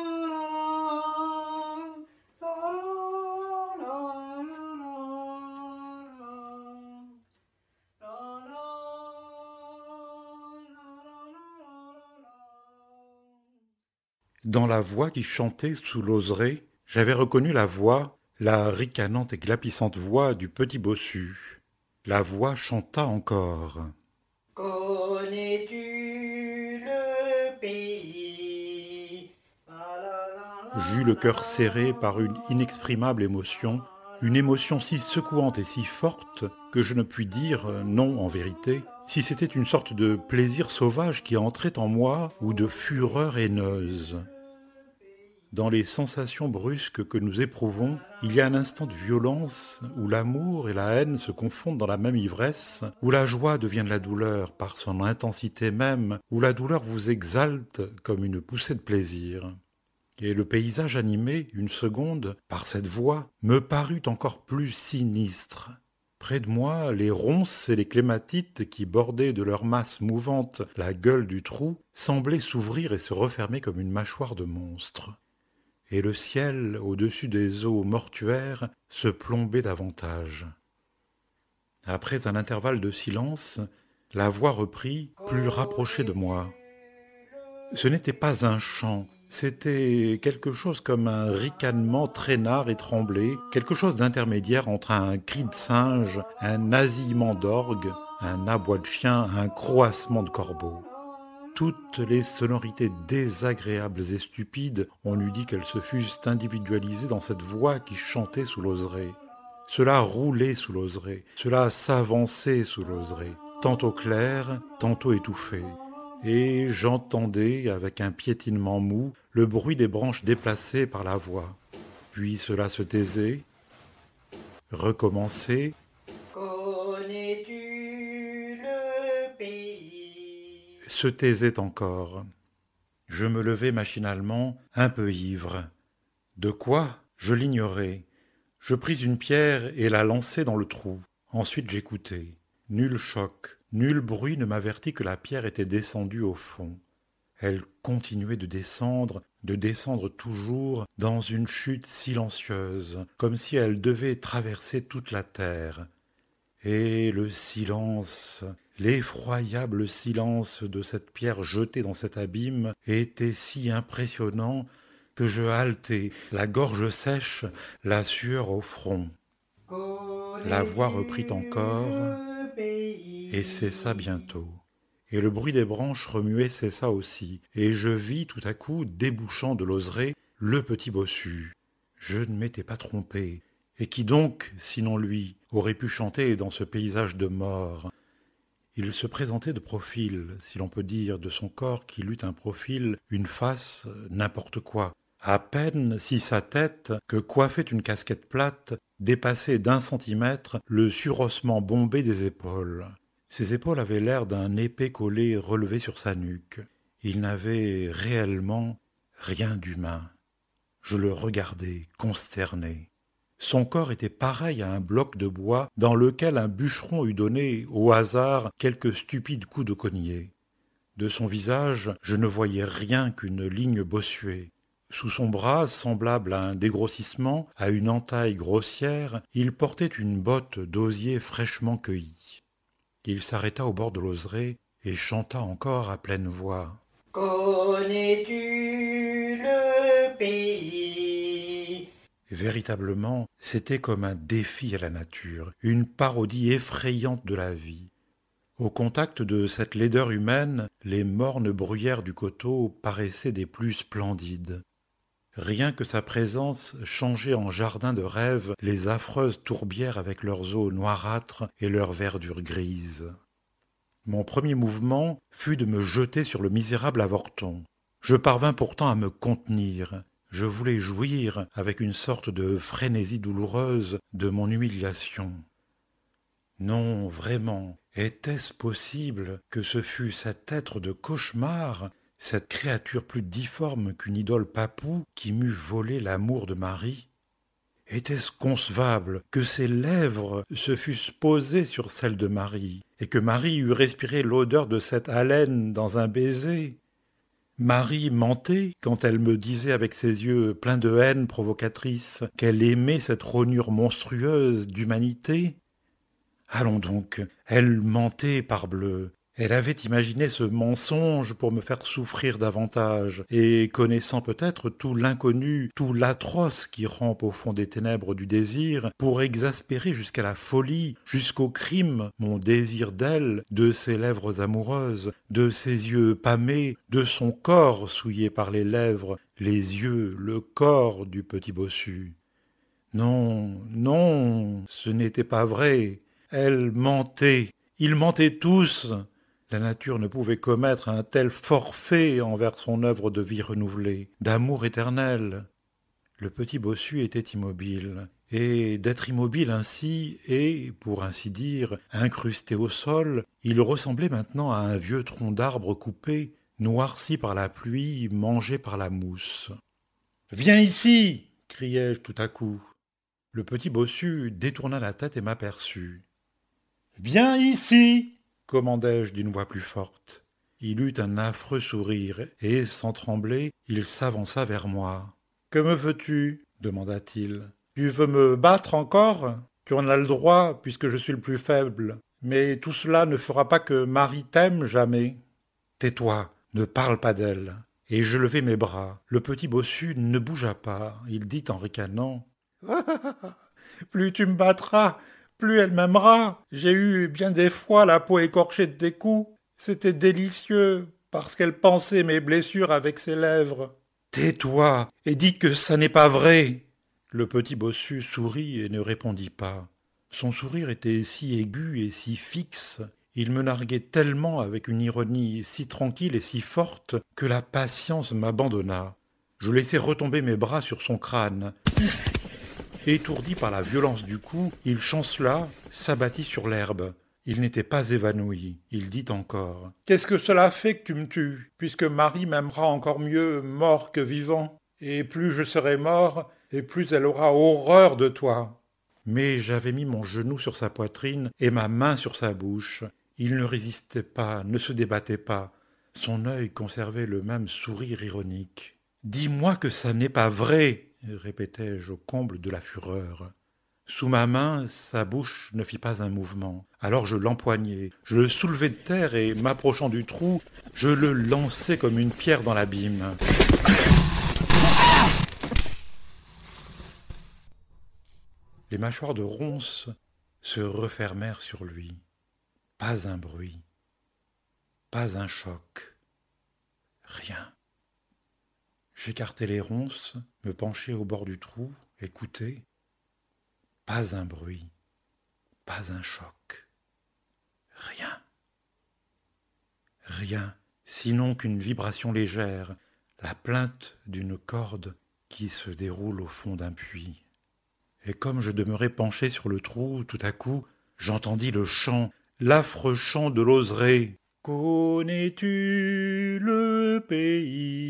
Dans la voix qui chantait sous l'oseré, j'avais reconnu la voix, la ricanante et glapissante voix du petit bossu. La voix chanta encore. Connais-tu le pays? J'eus le cœur serré par une inexprimable émotion, une émotion si secouante et si forte que je ne puis dire, non en vérité, si c'était une sorte de plaisir sauvage qui entrait en moi ou de fureur haineuse. Dans les sensations brusques que nous éprouvons, il y a un instant de violence où l'amour et la haine se confondent dans la même ivresse, où la joie devient de la douleur par son intensité même, où la douleur vous exalte comme une poussée de plaisir. Et le paysage animé, une seconde, par cette voix, me parut encore plus sinistre. Près de moi, les ronces et les clématites qui bordaient de leur masse mouvante la gueule du trou semblaient s'ouvrir et se refermer comme une mâchoire de monstre. Et le ciel, au-dessus des eaux mortuaires, se plombait davantage. Après un intervalle de silence, la voix reprit, plus rapprochée de moi. Ce n'était pas un chant, c'était quelque chose comme un ricanement traînard et tremblé, quelque chose d'intermédiaire entre un cri de singe, un nasillement d'orgue, un aboi de chien, un croassement de corbeau. Toutes les sonorités désagréables et stupides, on eût dit qu'elles se fussent individualisées dans cette voix qui chantait sous l'oseré. Cela roulait sous l'oseré, cela s'avançait sous l'oseré, tantôt clair, tantôt étouffé. Et j'entendais, avec un piétinement mou, le bruit des branches déplacées par la voix. Puis cela se taisait, recommençait. Connais-tu le pays? Se taisait encore. Je me levai machinalement, un peu ivre. De quoi? Je l'ignorais. Je pris une pierre et la lançai dans le trou. Ensuite j'écoutai. Nul choc, nul bruit ne m'avertit que la pierre était descendue au fond. Elle continuait de descendre toujours dans une chute silencieuse, comme si elle devait traverser toute la terre. Et le silence, l'effroyable silence de cette pierre jetée dans cet abîme était si impressionnant que je haletais, la gorge sèche, la sueur au front. La voix reprit encore et cessa bientôt. Et le bruit des branches remuées cessa aussi, et je vis tout à coup, débouchant de l'oseré, le petit bossu. Je ne m'étais pas trompé. Et qui donc, sinon lui, aurait pu chanter dans ce paysage de mort? Il se présentait de profil, si l'on peut dire, de son corps qu'il eut un profil, une face, n'importe quoi. À peine si sa tête, que coiffait une casquette plate, dépassait d'1 centimètre le surhaussement bombé des épaules. Ses épaules avaient l'air d'un épais collet relevé sur sa nuque. Il n'avait réellement rien d'humain. Je le regardais, consterné. Son corps était pareil à un bloc de bois dans lequel un bûcheron eût donné, au hasard, quelques stupides coups de cognée. De son visage, je ne voyais rien qu'une ligne bossuée. Sous son bras, semblable à un dégrossissement, à une entaille grossière, il portait une botte d'osier fraîchement cueillie. Il s'arrêta au bord de l'oseré et chanta encore à pleine voix. Connais-tu le pays? Véritablement, c'était comme un défi à la nature, une parodie effrayante de la vie. Au contact de cette laideur humaine, les mornes bruyères du coteau paraissaient des plus splendides. Rien que sa présence changeait en jardin de rêve les affreuses tourbières avec leurs eaux noirâtres et leur verdure grise. Mon premier mouvement fut de me jeter sur le misérable avorton. Je parvins pourtant à me contenir. Je voulais jouir avec une sorte de frénésie douloureuse de mon humiliation. Non, vraiment, était-ce possible que ce fût cet être de cauchemar, cette créature plus difforme qu'une idole papoue qui m'eût volé l'amour de Marie? Était-ce concevable que ses lèvres se fussent posées sur celles de Marie, et que Marie eût respiré l'odeur de cette haleine dans un baiser? Marie mentait quand elle me disait avec ses yeux pleins de haine provocatrice qu'elle aimait cette rognure monstrueuse d'humanité? Allons donc, elle mentait, parbleu. Elle avait imaginé ce mensonge pour me faire souffrir davantage, et connaissant peut-être tout l'inconnu, tout l'atroce qui rampe au fond des ténèbres du désir, pour exaspérer jusqu'à la folie, jusqu'au crime, mon désir d'elle, de ses lèvres amoureuses, de ses yeux pâmés, de son corps souillé par les lèvres, les yeux, le corps du petit bossu. Non, non, ce n'était pas vrai. Elle mentait. Ils mentaient tous. La nature ne pouvait commettre un tel forfait envers son œuvre de vie renouvelée, d'amour éternel. Le petit bossu était immobile, et d'être immobile ainsi et, pour ainsi dire, incrusté au sol, il ressemblait maintenant à un vieux tronc d'arbre coupé, noirci par la pluie, mangé par la mousse. « Viens ici !» criai-je tout à coup. Le petit bossu détourna la tête et m'aperçut. « Viens ici !» commandai-je d'une voix plus forte. Il eut un affreux sourire, et, sans trembler, il s'avança vers moi. « Que me veux-tu » demanda-t-il. « Tu veux me battre encore? Tu en as le droit, puisque je suis le plus faible. Mais tout cela ne fera pas que Marie t'aime jamais. Tais-toi, ne parle pas d'elle. » Et je levai mes bras. Le petit bossu ne bougea pas. Il dit en ricanant. « Plus tu me battras, plus elle m'aimera. J'ai eu bien des fois la peau écorchée de tes coups. C'était délicieux, parce qu'elle pansait mes blessures avec ses lèvres. Tais-toi, et dis que ça n'est pas vrai. » Le petit bossu sourit et ne répondit pas. Son sourire était si aigu et si fixe, il me narguait tellement avec une ironie si tranquille et si forte que la patience m'abandonna. Je laissai retomber mes bras sur son crâne. Étourdi par la violence du coup, il chancela, s'abattit sur l'herbe. Il n'était pas évanoui. Il dit encore. « Qu'est-ce que cela fait que tu me tues, puisque Marie m'aimera encore mieux mort que vivant? Et plus je serai mort, et plus elle aura horreur de toi. » Mais j'avais mis mon genou sur sa poitrine et ma main sur sa bouche. Il ne résistait pas, ne se débattait pas. Son œil conservait le même sourire ironique. « Dis-moi que ça n'est pas vrai !» répétai-je au comble de la fureur. Sous ma main, sa bouche ne fit pas un mouvement. Alors je l'empoignai, je le soulevai de terre et, m'approchant du trou, je le lançai comme une pierre dans l'abîme. Les mâchoires de ronces se refermèrent sur lui. Pas un bruit, pas un choc, rien. J'écartai les ronces, me penchai au bord du trou, écoutai. Pas un bruit, pas un choc, rien. Rien, sinon qu'une vibration légère, la plainte d'une corde qui se déroule au fond d'un puits. Et comme je demeurais penché sur le trou, tout à coup, j'entendis le chant, l'affreux chant de l'oseré. « Connais-tu le pays ?»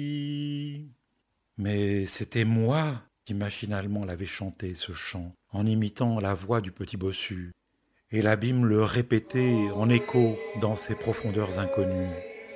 Mais c'était moi qui machinalement l'avais chanté, ce chant, en imitant la voix du petit bossu, et l'abîme le répétait en écho dans ses profondeurs inconnues.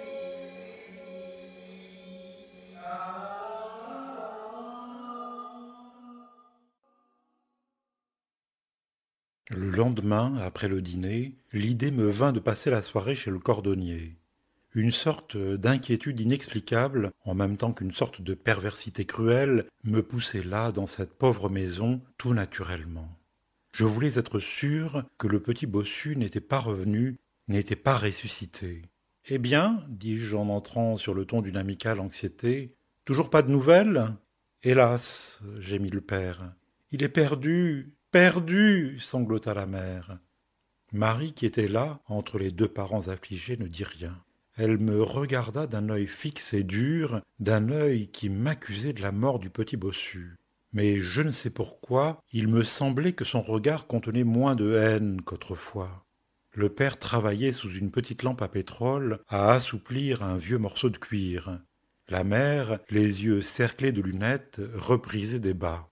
Le lendemain, après le dîner, l'idée me vint de passer la soirée chez le cordonnier. Une sorte d'inquiétude inexplicable, en même temps qu'une sorte de perversité cruelle, me poussait là, dans cette pauvre maison, tout naturellement. Je voulais être sûr que le petit bossu n'était pas revenu, n'était pas ressuscité. « Eh bien, dis-je en entrant sur le ton d'une amicale anxiété, toujours pas de nouvelles ? » « Hélas, gémit le père, il est perdu, perdu, sanglota la mère. Marie, qui était là, entre les deux parents affligés, ne dit rien. Elle me regarda d'un œil fixe et dur, d'un œil qui m'accusait de la mort du petit bossu. Mais je ne sais pourquoi, il me semblait que son regard contenait moins de haine qu'autrefois. Le père travaillait sous une petite lampe à pétrole à assouplir un vieux morceau de cuir. La mère, les yeux cerclés de lunettes, reprisait des bas.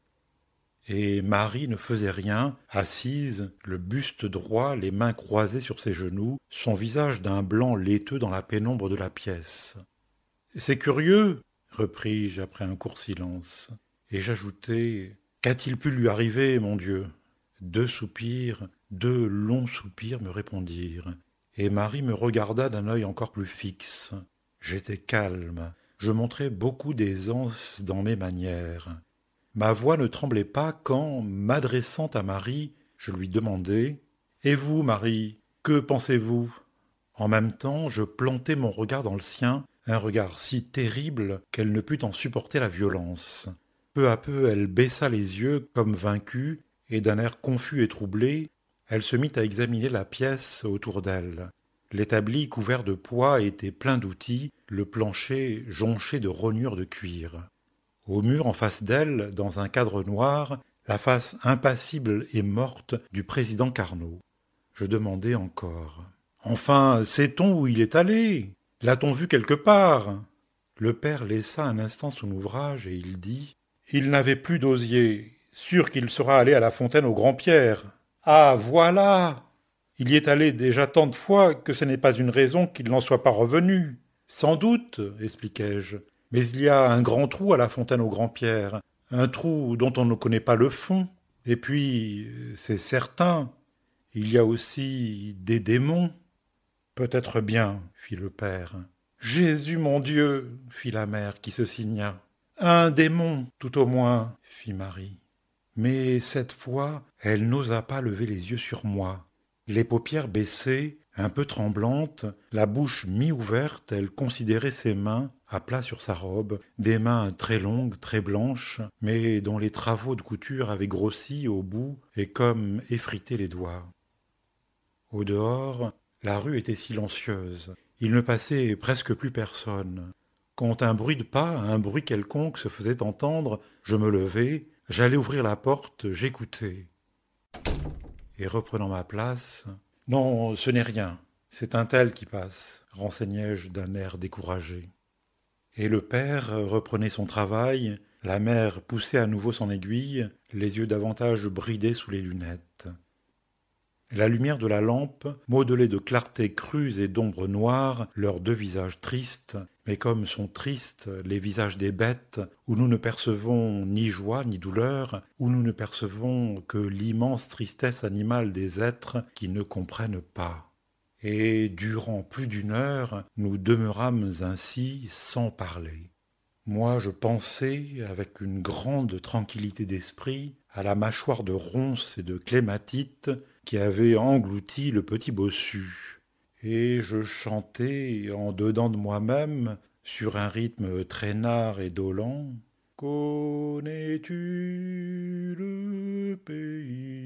Et Marie ne faisait rien, assise, le buste droit, les mains croisées sur ses genoux, son visage d'un blanc laiteux dans la pénombre de la pièce. « C'est curieux, repris-je après un court silence, et j'ajoutai « Qu'a-t-il pu lui arriver, mon Dieu ?» 2 soupirs, 2 longs soupirs me répondirent, et Marie me regarda d'un œil encore plus fixe. J'étais calme, je montrais beaucoup d'aisance dans mes manières. Ma voix ne tremblait pas quand, m'adressant à Marie, je lui demandai « Et vous, Marie, que pensez-vous » En même temps, je plantai mon regard dans le sien, un regard si terrible qu'elle ne put en supporter la violence. Peu à peu, elle baissa les yeux comme vaincue, et d'un air confus et troublé, elle se mit à examiner la pièce autour d'elle. L'établi couvert de pois était plein d'outils, le plancher jonché de rognures de cuir. Au mur en face d'elle, dans un cadre noir, la face impassible et morte du président Carnot. Je demandai encore. « Enfin, sait-on où il est allé? L'a-t-on vu quelque part ?» Le père laissa un instant son ouvrage et il dit « Il n'avait plus d'osier. Sûr qu'il sera allé à la fontaine au Grand-Pierre. Ah, voilà! Il y est allé déjà tant de fois que ce n'est pas une raison qu'il n'en soit pas revenu. Sans doute, expliquai-je, mais il y a un grand trou à la fontaine au Grand-Pierre, un trou dont on ne connaît pas le fond. Et puis, c'est certain, il y a aussi des démons. Peut-être bien, fit le père. Jésus, mon Dieu, fit la mère qui se signa. Un démon, tout au moins, fit Marie. Mais cette fois, elle n'osa pas lever les yeux sur moi. Les paupières baissées, un peu tremblantes, la bouche mi-ouverte, elle considérait ses mains, à plat sur sa robe, des mains très longues, très blanches, mais dont les travaux de couture avaient grossi au bout et comme effrité les doigts. Au dehors, la rue était silencieuse. Il ne passait presque plus personne. Quand un bruit de pas, un bruit quelconque se faisait entendre, je me levai, j'allais ouvrir la porte, j'écoutais. Et reprenant ma place, « Non, ce n'est rien, c'est un tel qui passe », renseignai-je d'un air découragé. Et le père reprenait son travail, la mère poussait à nouveau son aiguille, les yeux davantage bridés sous les lunettes. La lumière de la lampe modelait de clartés crues et d'ombres noires leurs 2 visages tristes, mais comme sont tristes les visages des bêtes, où nous ne percevons ni joie ni douleur, où nous ne percevons que l'immense tristesse animale des êtres qui ne comprennent pas. Et durant plus d'1 heure, nous demeurâmes ainsi sans parler. Moi, je pensais, avec une grande tranquillité d'esprit, à la mâchoire de ronces et de clématites qui avait englouti le petit bossu. Et je chantais en dedans de moi-même, sur un rythme traînard et dolent, « Connais-tu le pays ?»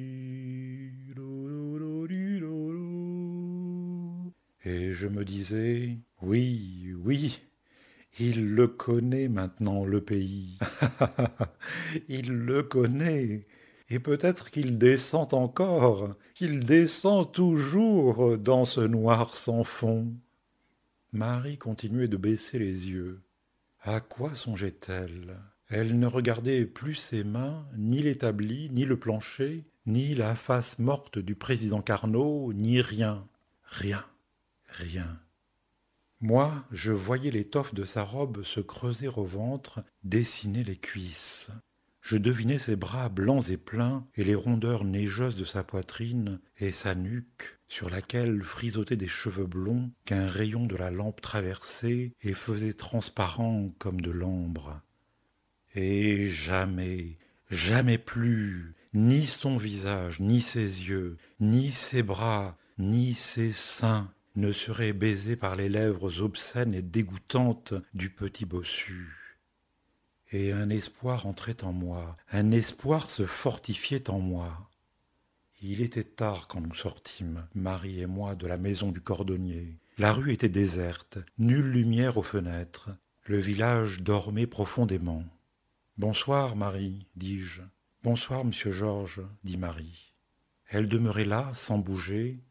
Et je me disais, « Oui, oui, il le connaît maintenant, le pays. Il le connaît. Et peut-être qu'il descend encore, qu'il descend toujours dans ce noir sans fond. » Marie continuait de baisser les yeux. À quoi songeait-elle? Elle ne regardait plus ses mains, ni l'établi, ni le plancher, ni la face morte du président Carnot, ni rien. Rien. Rien. Moi, je voyais l'étoffe de sa robe se creuser au ventre, dessiner les cuisses. Je devinais ses bras blancs et pleins et les rondeurs neigeuses de sa poitrine et sa nuque, sur laquelle frisotaient des cheveux blonds qu'un rayon de la lampe traversait et faisait transparents comme de l'ambre. Et jamais, jamais plus, ni son visage, ni ses yeux, ni ses bras, ni ses seins ne seraient baisés par les lèvres obscènes et dégoûtantes du petit bossu. Et un espoir entrait en moi, un espoir se fortifiait en moi. Il était tard quand nous sortîmes, Marie et moi, de la maison du cordonnier. La rue était déserte, nulle lumière aux fenêtres. Le village dormait profondément. « Bonsoir, Marie, dis-je. »« Bonsoir, monsieur Georges, dit Marie. » Elle demeurait là, sans bouger,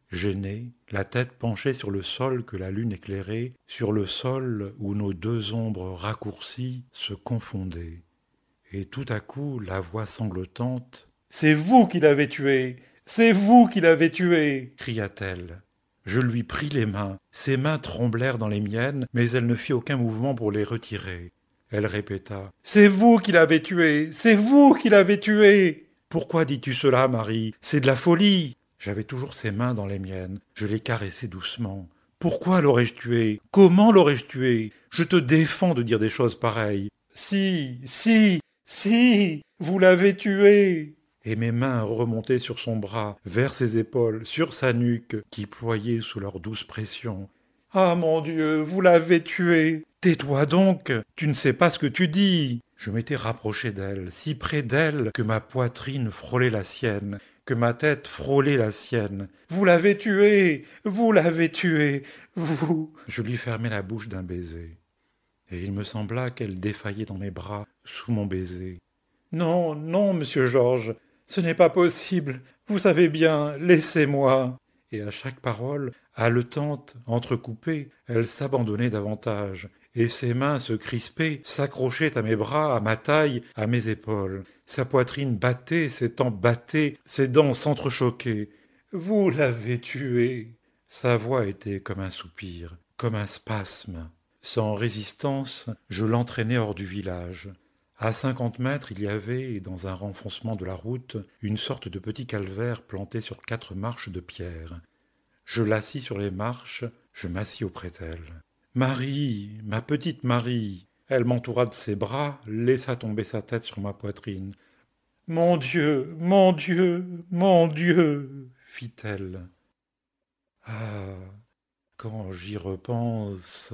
gêné, la tête penchée sur le sol que la lune éclairait, sur le sol où nos deux ombres raccourcies se confondaient. Et tout à coup, la voix sanglotante « C'est vous qui l'avez tué! C'est vous qui l'avez tué !» cria-t-elle. Je lui pris les mains. Ses mains tremblèrent dans les miennes, mais elle ne fit aucun mouvement pour les retirer. Elle répéta « C'est vous qui l'avez tué! C'est vous qui l'avez tué !» « Pourquoi dis-tu cela, Marie? C'est de la folie !» J'avais toujours ses mains dans les miennes. Je les caressais doucement. « Pourquoi l'aurais-je tué? Comment l'aurais-je tué? Je te défends de dire des choses pareilles. »« Si, vous l'avez tué !» Et mes mains remontaient sur son bras, vers ses épaules, sur sa nuque, qui ployait sous leur douce pression. « Ah, mon Dieu, vous l'avez tué! Tais-toi donc, tu ne sais pas ce que tu dis !» Je m'étais rapproché d'elle, si près d'elle que ma poitrine frôlait la sienne, que ma tête frôlait la sienne. « Vous l'avez tué! Vous l'avez tué! Vous !» Je lui fermai la bouche d'un baiser. Et il me sembla qu'elle défaillait dans mes bras, sous mon baiser. « Non, non, monsieur Georges, ce n'est pas possible. Vous savez bien, laissez-moi. » Et à chaque parole, haletante, entrecoupée, elle s'abandonnait davantage, et ses mains se crispaient, s'accrochaient à mes bras, à ma taille, à mes épaules. Sa poitrine battait, ses tempes battaient, ses dents s'entrechoquaient. « Vous l'avez tué !» Sa voix était comme un soupir, comme un spasme. Sans résistance, je l'entraînai hors du village. À 50 mètres, il y avait, dans un renfoncement de la route, une sorte de petit calvaire planté sur 4 marches de pierre. Je l'assis sur les marches, je m'assis auprès d'elle. « Marie, ma petite Marie !» Elle m'entoura de ses bras, laissa tomber sa tête sur ma poitrine. « Mon Dieu, mon Dieu, mon Dieu !» fit-elle. Ah, quand j'y repense...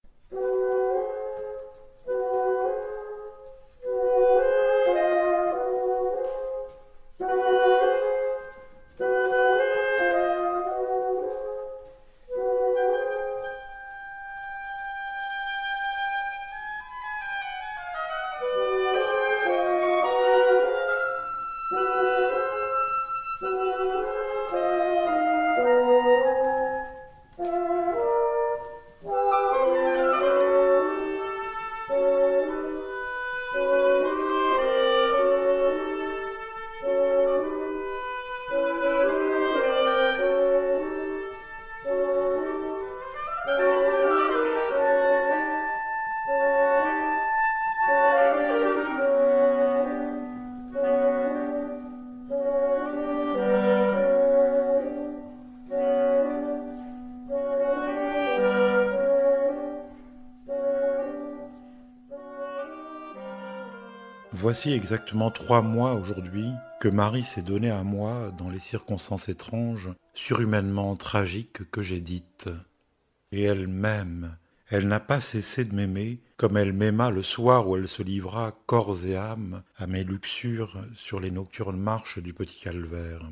Voici exactement 3 mois aujourd'hui que Marie s'est donnée à moi dans les circonstances étranges, surhumainement tragiques que j'ai dites. Et elle m'aime. Elle n'a pas cessé de m'aimer, comme elle m'aima le soir où elle se livra corps et âme à mes luxures sur les nocturnes marches du petit calvaire.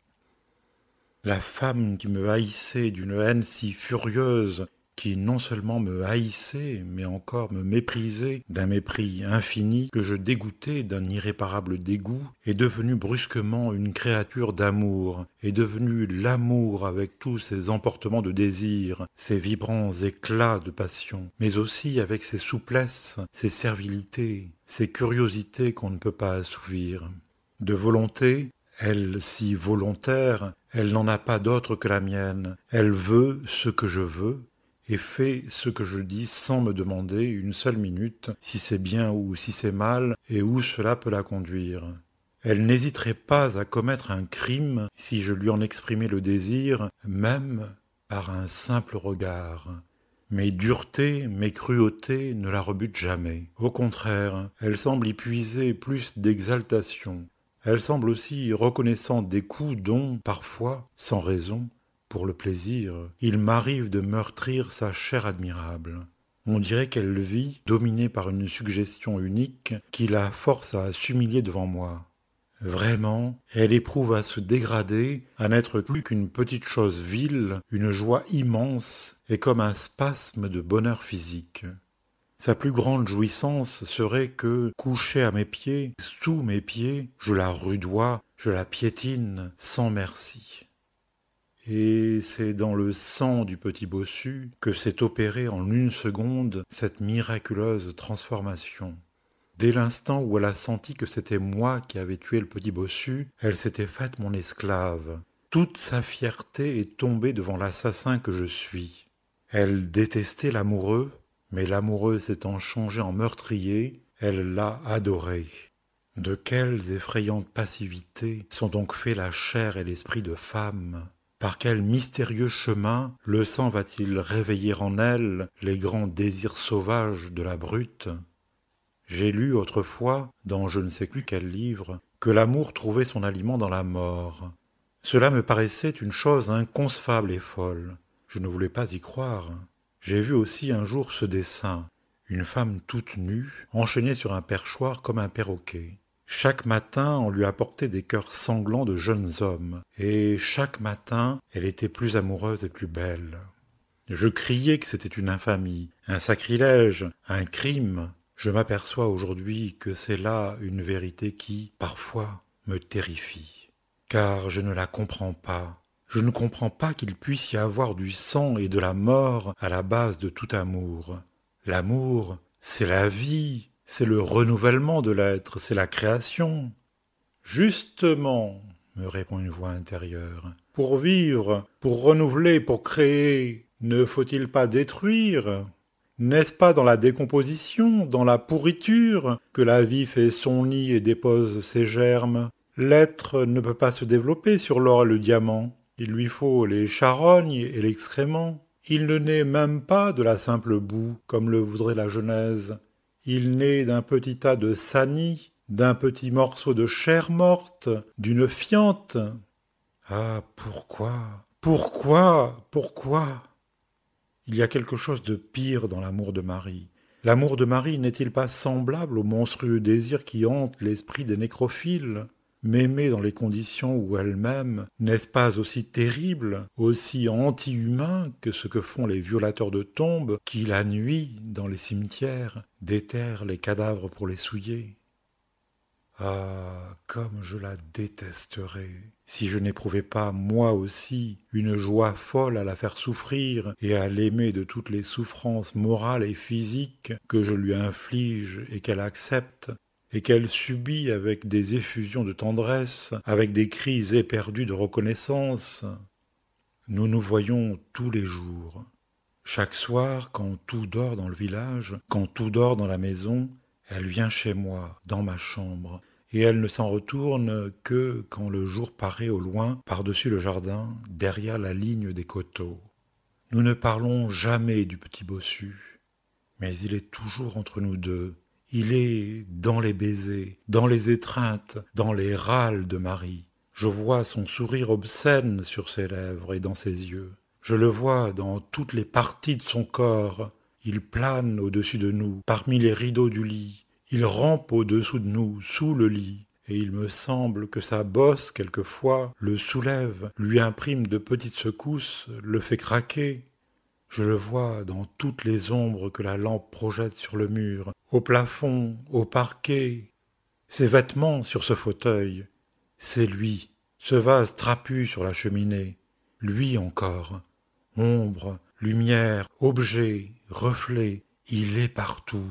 La femme qui me haïssait d'une haine si furieuse, qui non seulement me haïssait, mais encore me méprisait d'un mépris infini que je dégoûtais d'un irréparable dégoût, est devenue brusquement une créature d'amour, est devenue l'amour avec tous ses emportements de désir, ses vibrants éclats de passion, mais aussi avec ses souplesses, ses servilités, ses curiosités qu'on ne peut pas assouvir. De volonté, elle si volontaire, elle n'en a pas d'autre que la mienne, elle veut ce que je veux, et fait ce que je dis sans me demander une seule minute si c'est bien ou si c'est mal et où cela peut la conduire. Elle n'hésiterait pas à commettre un crime si je lui en exprimais le désir, même par un simple regard. Mes duretés, mes cruautés ne la rebutent jamais. Au contraire, elle semble y puiser plus d'exaltation. Elle semble aussi reconnaissante des coups dont, parfois, sans raison, pour le plaisir, il m'arrive de meurtrir sa chair admirable. On dirait qu'elle vit, dominée par une suggestion unique, qui la force à s'humilier devant moi. Vraiment, elle éprouve à se dégrader, à n'être plus qu'une petite chose vile, une joie immense, et comme un spasme de bonheur physique. Sa plus grande jouissance serait que, couchée à mes pieds, sous mes pieds, je la rudoie, je la piétine sans merci. Et c'est dans le sang du petit bossu que s'est opérée en une seconde cette miraculeuse transformation. Dès l'instant où elle a senti que c'était moi qui avais tué le petit bossu, elle s'était faite mon esclave. Toute sa fierté est tombée devant l'assassin que je suis. Elle détestait l'amoureux, mais l'amoureux s'étant changé en meurtrier, elle l'a adoré. De quelles effrayantes passivités sont donc faits la chair et l'esprit de femme? Par quel mystérieux chemin le sang va-t-il réveiller en elle les grands désirs sauvages de la brute? J'ai lu autrefois, dans je ne sais plus quel livre, que l'amour trouvait son aliment dans la mort. Cela me paraissait une chose inconcevable et folle. Je ne voulais pas y croire. J'ai vu aussi un jour ce dessin, une femme toute nue, enchaînée sur un perchoir comme un perroquet. Chaque matin, on lui apportait des cœurs sanglants de jeunes hommes, et chaque matin, elle était plus amoureuse et plus belle. Je criais que c'était une infamie, un sacrilège, un crime. Je m'aperçois aujourd'hui que c'est là une vérité qui, parfois, me terrifie. Car je ne la comprends pas. Je ne comprends pas qu'il puisse y avoir du sang et de la mort à la base de tout amour. L'amour, c'est la vie, c'est le renouvellement de l'être, c'est la création. Justement, me répond une voix intérieure, pour vivre, pour renouveler, pour créer, ne faut-il pas détruire? N'est-ce pas dans la décomposition, dans la pourriture, que la vie fait son nid et dépose ses germes? L'être ne peut pas se développer sur l'or et le diamant. Il lui faut les charognes et l'excrément. Il ne naît même pas de la simple boue, comme le voudrait la Genèse. Il naît d'un petit tas de sanie, d'un petit morceau de chair morte, d'une fiente. Ah, pourquoi? Pourquoi? Il y a quelque chose de pire dans l'amour de Marie. L'amour de Marie n'est-il pas semblable au monstrueux désir qui hante l'esprit des nécrophiles? M'aimer dans les conditions où elle-même, n'est-ce pas aussi terrible, aussi anti-humain que ce que font les violateurs de tombes qui, la nuit, dans les cimetières, déterrent les cadavres pour les souiller? Ah, comme je la détesterais, si je n'éprouvais pas, moi aussi, une joie folle à la faire souffrir et à l'aimer de toutes les souffrances morales et physiques que je lui inflige et qu'elle accepte, et qu'elle subit avec des effusions de tendresse, avec des cris éperdus de reconnaissance. Nous nous voyons tous les jours. Chaque soir, quand tout dort dans le village, quand tout dort dans la maison, elle vient chez moi, dans ma chambre, et elle ne s'en retourne que quand le jour paraît au loin, par-dessus le jardin, derrière la ligne des coteaux. Nous ne parlons jamais du petit bossu, mais il est toujours entre nous deux. Il est dans les baisers, dans les étreintes, dans les râles de Marie. Je vois son sourire obscène sur ses lèvres et dans ses yeux. Je le vois dans toutes les parties de son corps. Il plane au-dessus de nous, parmi les rideaux du lit. Il rampe au-dessous de nous, sous le lit. Et il me semble que sa bosse, quelquefois, le soulève, lui imprime de petites secousses, le fait craquer. Je le vois dans toutes les ombres que la lampe projette sur le mur, au plafond, au parquet. Ses vêtements sur ce fauteuil. C'est lui, ce vase trapu sur la cheminée. Lui encore. Ombre, lumière, objet, reflet, il est partout.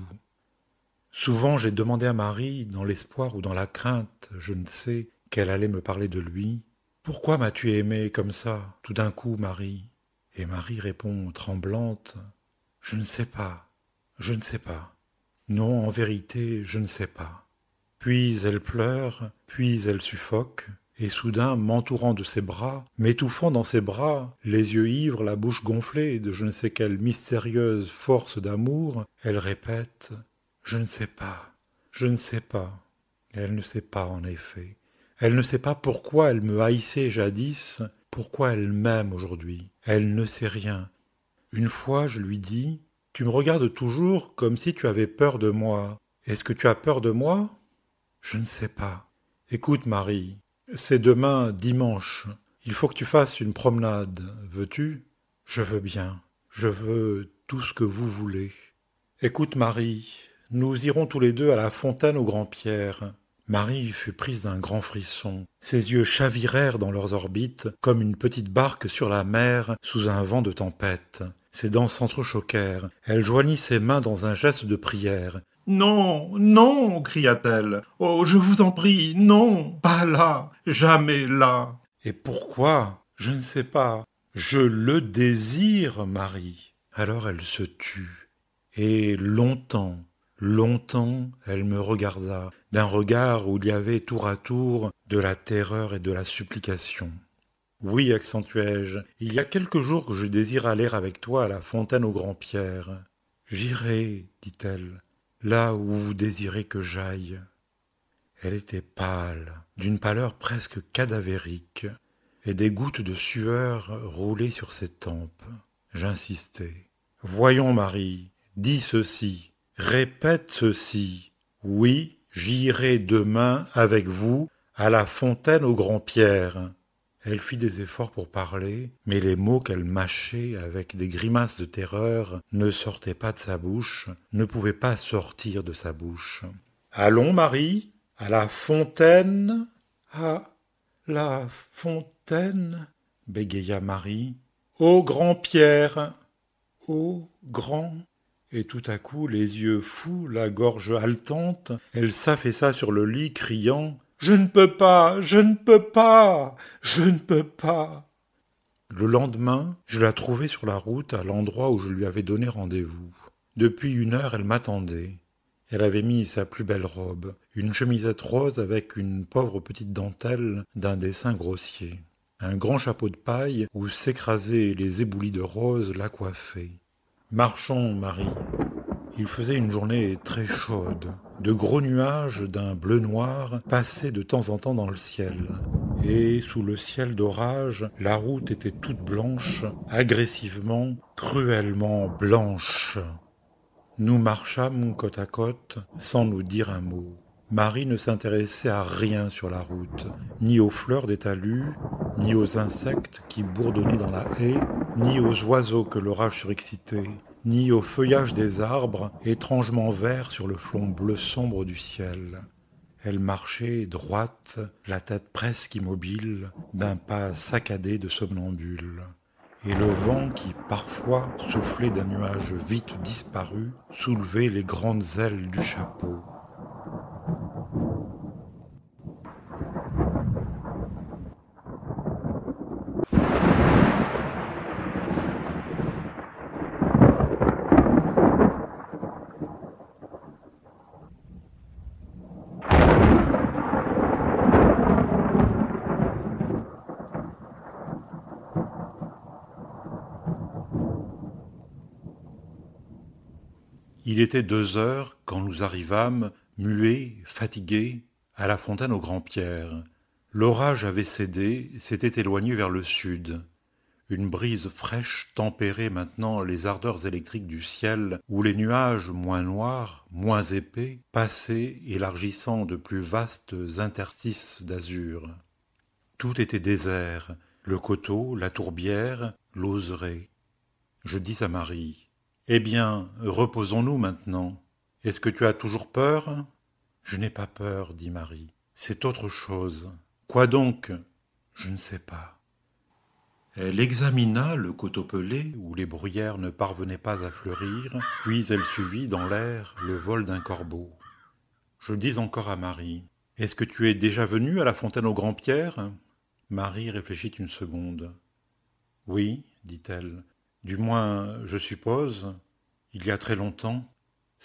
Souvent j'ai demandé à Marie, dans l'espoir ou dans la crainte, je ne sais, qu'elle allait me parler de lui. Pourquoi m'as-tu aimé comme ça, tout d'un coup, Marie? Et Marie répond tremblante, je ne sais pas, je ne sais pas. Non, en vérité, je ne sais pas. Puis elle pleure, puis elle suffoque, et soudain, m'entourant de ses bras, m'étouffant dans ses bras, les yeux ivres, la bouche gonflée de je ne sais quelle mystérieuse force d'amour, elle répète « Je ne sais pas, je ne sais pas ». Elle ne sait pas, en effet. Elle ne sait pas pourquoi elle me haïssait jadis, pourquoi elle m'aime aujourd'hui. Elle ne sait rien. Une fois, je lui dis « Tu me regardes toujours comme si tu avais peur de moi. Est-ce que tu as peur de moi ?»« Je ne sais pas. Écoute, Marie, c'est demain dimanche. Il faut que tu fasses une promenade. Veux-tu ? Je veux bien. Je veux tout ce que vous voulez. Écoute, Marie, nous irons tous les deux à la fontaine au Grand-Pierre. Marie fut prise d'un grand frisson. Ses yeux chavirèrent dans leurs orbites comme une petite barque sur la mer sous un vent de tempête. Ses dents s'entrechoquèrent. Elle joignit ses mains dans un geste de prière. « Non, non !» cria-t-elle. « Oh, je vous en prie, non, pas là, jamais là !» Et pourquoi? Je ne sais pas. Je le désire, Marie. Alors elle se tut. Et longtemps, longtemps, elle me regarda, d'un regard où il y avait tour à tour de la terreur et de la supplication. « Oui, accentuai-je, il y a quelques jours que je désire aller avec toi à la fontaine aux Grands-Pierres. »« J'irai, dit-elle, là où vous désirez que j'aille. » Elle était pâle, d'une pâleur presque cadavérique, et des gouttes de sueur roulaient sur ses tempes. J'insistai. « Voyons, Marie, dis ceci, répète ceci. Oui, j'irai demain avec vous à la fontaine aux Grands-Pierres. » Elle fit des efforts pour parler, mais les mots qu'elle mâchait avec des grimaces de terreur ne sortaient pas de sa bouche, ne pouvaient pas sortir de sa bouche. « Allons, Marie, à la fontaine. »« À la fontaine, bégaya Marie. Aux Grands-Pierres. Aux grands. » Et tout à coup, les yeux fous, la gorge haletante, elle s'affaissa sur le lit, criant « Je ne peux pas, je ne peux pas, je ne peux pas !» Le lendemain, je la trouvai sur la route à l'endroit où je lui avais donné rendez-vous. Depuis 1 heure, elle m'attendait. Elle avait mis sa plus belle robe, une chemisette rose avec une pauvre petite dentelle d'un dessin grossier. Un grand chapeau de paille où s'écrasaient les éboulis de rose la coiffaient. « Marchons, Marie. » Il faisait une journée très chaude. De gros nuages d'un bleu noir passaient de temps en temps dans le ciel. Et sous le ciel d'orage, la route était toute blanche, agressivement, cruellement blanche. Nous marchâmes côte à côte sans nous dire un mot. Marie ne s'intéressait à rien sur la route, ni aux fleurs des talus, ni aux insectes qui bourdonnaient dans la haie, ni aux oiseaux que l'orage surexcitait, ni au feuillage des arbres étrangement verts sur le fond bleu sombre du ciel. Elle marchait droite, la tête presque immobile, d'un pas saccadé de somnambule. Et le vent qui, parfois, soufflait d'un nuage vite disparu, soulevait les grandes ailes du chapeau. Il était 2 heures quand nous arrivâmes, muets, fatigués, à la fontaine aux Grands-Pierres. L'orage avait cédé, s'était éloigné vers le sud. Une brise fraîche tempérait maintenant les ardeurs électriques du ciel, où les nuages moins noirs, moins épais, passaient, élargissant de plus vastes interstices d'azur. Tout était désert, le coteau, la tourbière, l'oseraie. Je dis à Marie: « Eh bien, reposons-nous maintenant. Est-ce que tu as toujours peur ?»« Je n'ai pas peur, dit Marie. C'est autre chose. »« Quoi donc ?»« Je ne sais pas. » Elle examina le coteau pelé où les bruyères ne parvenaient pas à fleurir, puis elle suivit dans l'air le vol d'un corbeau. Je dis encore à Marie: « Est-ce que tu es déjà venue à la fontaine aux Grands-Pierres ?» Marie réfléchit une seconde. « Oui, dit-elle. Du moins, je suppose, il y a très longtemps. »« Seule ?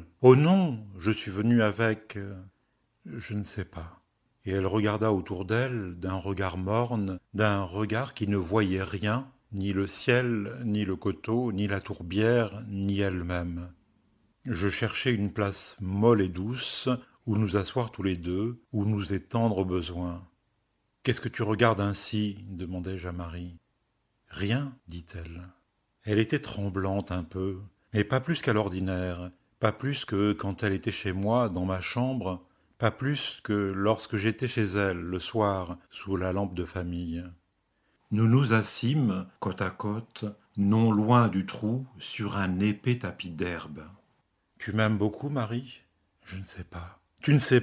Oh non, je suis venue avec... je ne sais pas. » Et elle regarda autour d'elle d'un regard morne, d'un regard qui ne voyait rien, ni le ciel, ni le coteau, ni la tourbière, ni elle-même. Je cherchais une place molle et douce, où nous asseoir tous les deux, où nous étendre au besoin. « Qu'est-ce que tu regardes ainsi ?» demandai-je à Marie. « Rien, dit-elle. » Elle était tremblante un peu, mais pas plus qu'à l'ordinaire, pas plus que quand elle était chez moi, dans ma chambre, pas plus que lorsque j'étais chez elle, le soir, sous la lampe de famille. Nous nous assîmes, côte à côte, non loin du trou, sur un épais tapis d'herbe. « Tu m'aimes beaucoup, Marie ?»« Je ne sais pas. »« Tu ne sais pas ?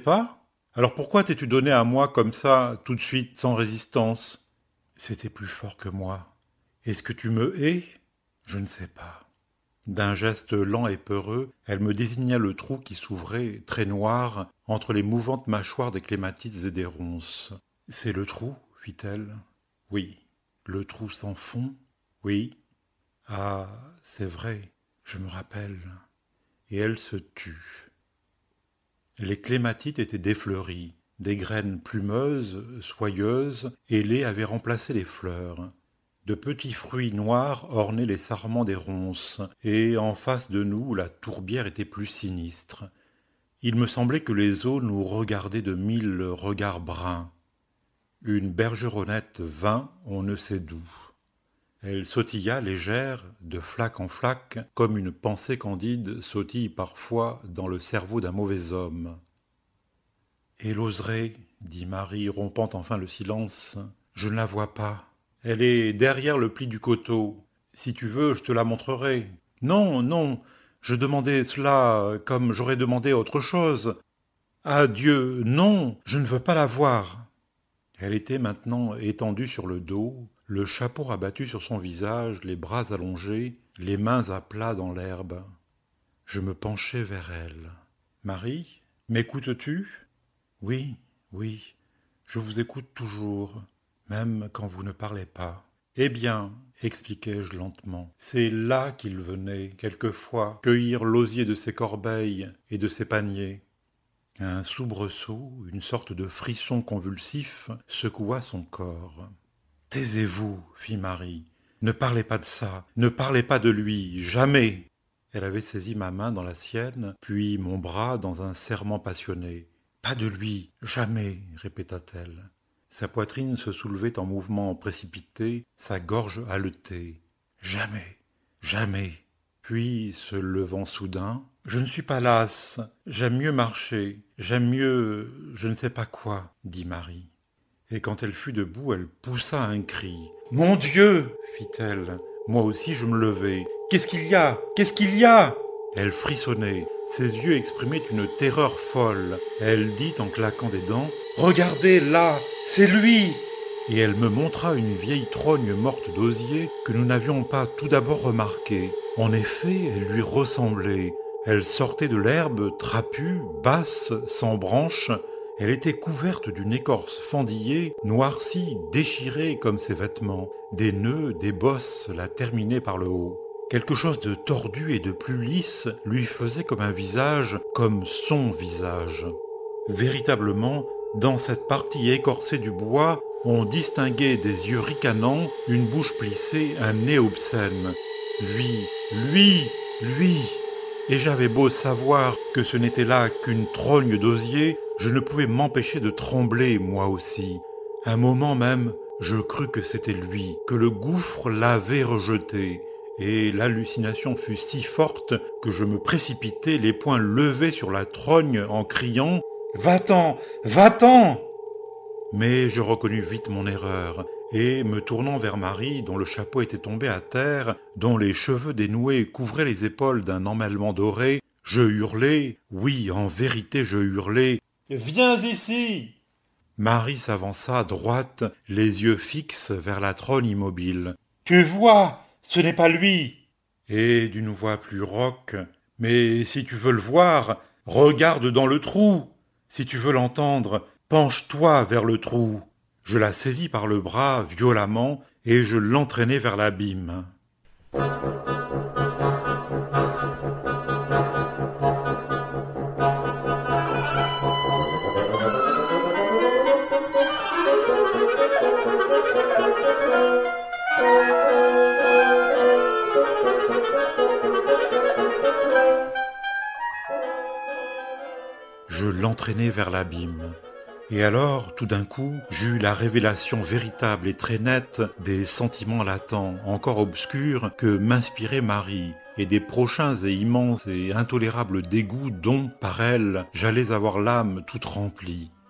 Alors pourquoi t'es-tu donné à moi comme ça, tout de suite, sans résistance? C'était plus fort que moi. Est-ce que tu me hais? Je ne sais pas. D'un geste lent et peureux, elle me désigna le trou qui s'ouvrait, très noir, entre les mouvantes mâchoires des clématites et des ronces. C'est le trou, fit-elle. Oui. Le trou sans fond? Oui. Ah, c'est vrai, je me rappelle. Et elle se tut. Les clématites étaient défleuries, des graines plumeuses, soyeuses, ailées avaient remplacé les fleurs. De petits fruits noirs ornaient les sarments des ronces, et en face de nous, la tourbière était plus sinistre. Il me semblait que les eaux nous regardaient de 1000 regards bruns. Une bergeronnette vint, on ne sait d'où. Elle sautilla légère, de flaque en flaque, comme une pensée candide sautille parfois dans le cerveau d'un mauvais homme. « Elle oserait, dit Marie, rompant enfin le silence. Je ne la vois pas. Elle est derrière le pli du coteau. Si tu veux, je te la montrerai. Non, non, je demandais cela comme j'aurais demandé autre chose. Ah Dieu, non, je ne veux pas la voir. » Elle était maintenant étendue sur le dos, le chapeau rabattu sur son visage, les bras allongés, les mains à plat dans l'herbe. Je me penchai vers elle. « Marie, m'écoutes-tu ? » ?»« Oui, oui, je vous écoute toujours, même quand vous ne parlez pas. »« Eh bien, expliquai-je lentement, c'est là qu'il venait, quelquefois, cueillir l'osier de ses corbeilles et de ses paniers. » Un soubresaut, une sorte de frisson convulsif secoua son corps. « Taisez-vous, fit Marie. Ne parlez pas de ça, ne parlez pas de lui, jamais !» Elle avait saisi ma main dans la sienne, puis mon bras dans un serrement passionné. « Pas de lui, jamais !» répéta-t-elle. Sa poitrine se soulevait en mouvement précipité, sa gorge haletait. « Jamais, jamais !» Puis, se levant soudain, « Je ne suis pas lasse, j'aime mieux marcher, j'aime mieux je ne sais pas quoi, » dit Marie. Et quand elle fut debout, elle poussa un cri. « Mon Dieu !» fit-elle. Moi aussi je me levai. « Qu'est-ce qu'il y a ? Qu'est-ce qu'il y a ?» Elle frissonnait. Ses yeux exprimaient une terreur folle. Elle dit en claquant des dents « Regardez, là, c'est lui !» Et elle me montra une vieille trogne morte d'osier que nous n'avions pas tout d'abord remarquée. En effet, elle lui ressemblait. Elle sortait de l'herbe, trapue, basse, sans branches. Elle était couverte d'une écorce fendillée, noircie, déchirée comme ses vêtements. Des nœuds, des bosses la terminaient par le haut. Quelque chose de tordu et de plus lisse lui faisait comme un visage, comme son visage. Véritablement, dans cette partie écorcée du bois, on distinguait des yeux ricanants, une bouche plissée, un nez obscène. Lui, lui. Et j'avais beau savoir que ce n'était là qu'une trogne d'osier, je ne pouvais m'empêcher de trembler, moi aussi. Un moment même, je crus que c'était lui, que le gouffre l'avait rejeté. Et l'hallucination fut si forte que je me précipitai, les poings levés sur la trogne en criant « Va-t'en, va-t'en !» Mais je reconnus vite mon erreur, et me tournant vers Marie, dont le chapeau était tombé à terre, dont les cheveux dénoués couvraient les épaules d'un emmêlement doré, je hurlai, oui, en vérité je hurlai « Viens ici !» Marie s'avança droite, les yeux fixes vers la trogne immobile. « Tu vois, ce n'est pas lui !» Et d'une voix plus rauque, « Mais si tu veux le voir, regarde dans le trou. Si tu veux l'entendre, penche-toi vers le trou. » Je la saisis par le bras violemment et je l'entraînai vers l'abîme. Je l'entraînai vers l'abîme. Et alors, tout d'un coup, j'eus la révélation véritable et très nette des sentiments latents, encore obscurs, que m'inspirait Marie, et des prochains et immenses et intolérables dégoûts dont, par elle, j'allais avoir l'âme toute remplie.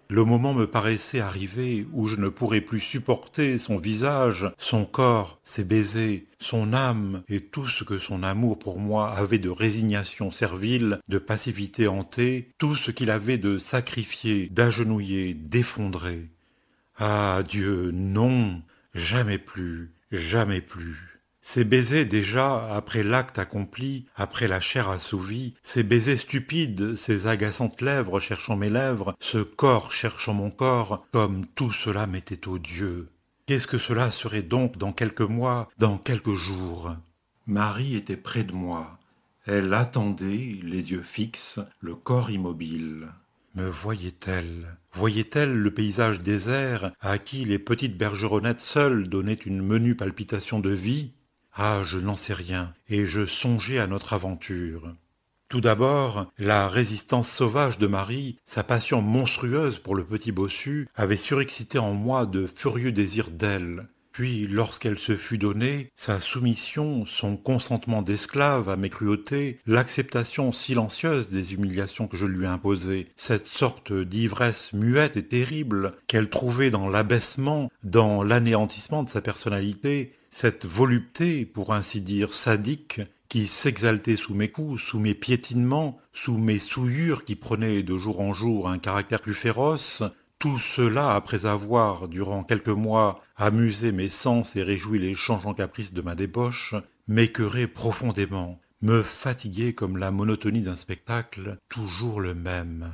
Le moment me paraissait arriver où je ne pourrais plus supporter son visage, son corps, ses baisers, son âme et tout ce que son amour pour moi avait de résignation servile, de passivité hantée, tout ce qu'il avait de sacrifié, d'agenouillé, d'effondré. Ah Dieu, non, jamais plus, jamais plus. Ces baisers déjà, après l'acte accompli, après la chair assouvie, ces baisers stupides, ces agaçantes lèvres cherchant mes lèvres, ce corps cherchant mon corps, comme tout cela m'était odieux. Qu'est-ce que cela serait donc dans quelques mois, dans quelques jours? Marie était près de moi. Elle attendait, les yeux fixes, le corps immobile. Me voyait-elle? Voyait-elle le paysage désert à qui les petites bergeronnettes seules donnaient une menue palpitation de vie? Ah, je n'en sais rien, et je songeais à notre aventure. Tout d'abord, la résistance sauvage de Marie, sa passion monstrueuse pour le petit bossu, avait surexcité en moi de furieux désirs d'elle. Puis, lorsqu'elle se fut donnée, sa soumission, son consentement d'esclave à mes cruautés, l'acceptation silencieuse des humiliations que je lui imposais, cette sorte d'ivresse muette et terrible qu'elle trouvait dans l'abaissement, dans l'anéantissement de sa personnalité, cette volupté, pour ainsi dire, sadique, qui s'exaltait sous mes coups, sous mes piétinements, sous mes souillures qui prenaient de jour en jour un caractère plus féroce, tout cela après avoir, durant quelques mois, amusé mes sens et réjoui les changeants caprices de ma débauche, m'écœurait profondément, me fatiguait comme la monotonie d'un spectacle toujours le même.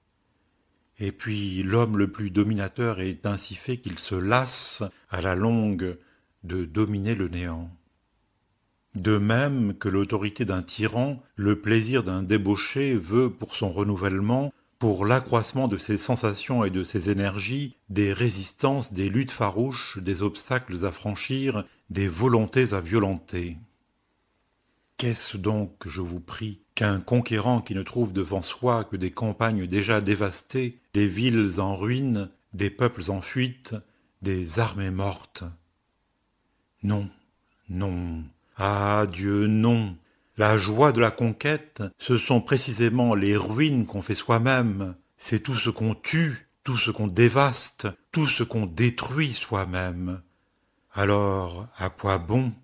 Et puis l'homme le plus dominateur est ainsi fait qu'il se lasse, à la longue, de dominer le néant. De même que l'autorité d'un tyran, le plaisir d'un débauché veut pour son renouvellement, pour l'accroissement de ses sensations et de ses énergies, des résistances, des luttes farouches, des obstacles à franchir, des volontés à violenter. Qu'est-ce donc, je vous prie, qu'un conquérant qui ne trouve devant soi que des campagnes déjà dévastées, des villes en ruine, des peuples en fuite, des armées mortes? Non, non, ah Dieu, non. La joie de la conquête, ce sont précisément les ruines qu'on fait soi-même. C'est tout ce qu'on tue, tout ce qu'on dévaste, tout ce qu'on détruit soi-même. Alors, à quoi bon?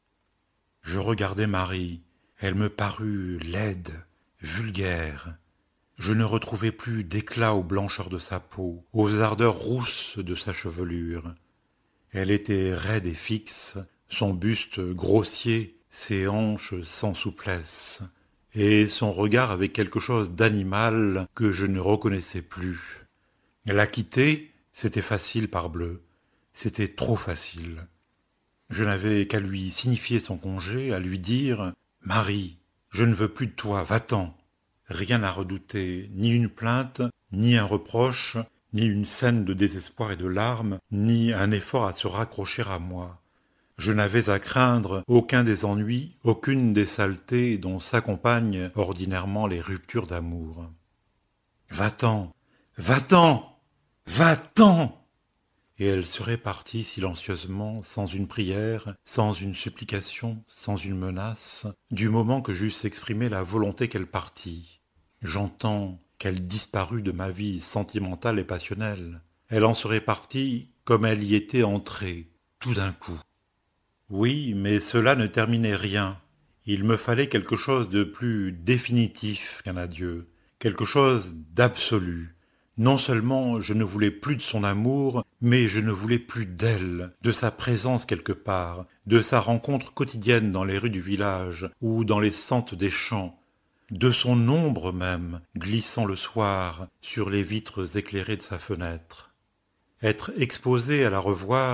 Je regardai Marie. Elle me parut laide, vulgaire. Je ne retrouvai plus d'éclat aux blancheurs de sa peau, aux ardeurs rousses de sa chevelure. Elle était raide et fixe, son buste grossier, ses hanches sans souplesse, et son regard avait quelque chose d'animal que je ne reconnaissais plus. La quitter, c'était facile parbleu, c'était trop facile. Je n'avais qu'à lui signifier son congé, à lui dire « Marie, je ne veux plus de toi, va-t'en ». Rien à redouter, ni une plainte, ni un reproche, ni une scène de désespoir et de larmes, ni un effort à se raccrocher à moi. Je n'avais à craindre aucun des ennuis, aucune des saletés dont s'accompagnent ordinairement les ruptures d'amour. Va-t'en, va-t'en, va-t'en! Et elle serait partie silencieusement, sans une prière, sans une supplication, sans une menace, du moment que j'eusse exprimé la volonté qu'elle partît. J'entends qu'elle disparut de ma vie sentimentale et passionnelle. Elle en serait partie comme elle y était entrée, tout d'un coup. Oui, mais cela ne terminait rien. Il me fallait quelque chose de plus définitif qu'un adieu, quelque chose d'absolu. Non seulement je ne voulais plus de son amour, mais je ne voulais plus d'elle, de sa présence quelque part, de sa rencontre quotidienne dans les rues du village ou dans les sentes des champs, de son ombre même, glissant le soir sur les vitres éclairées de sa fenêtre. Être exposé à la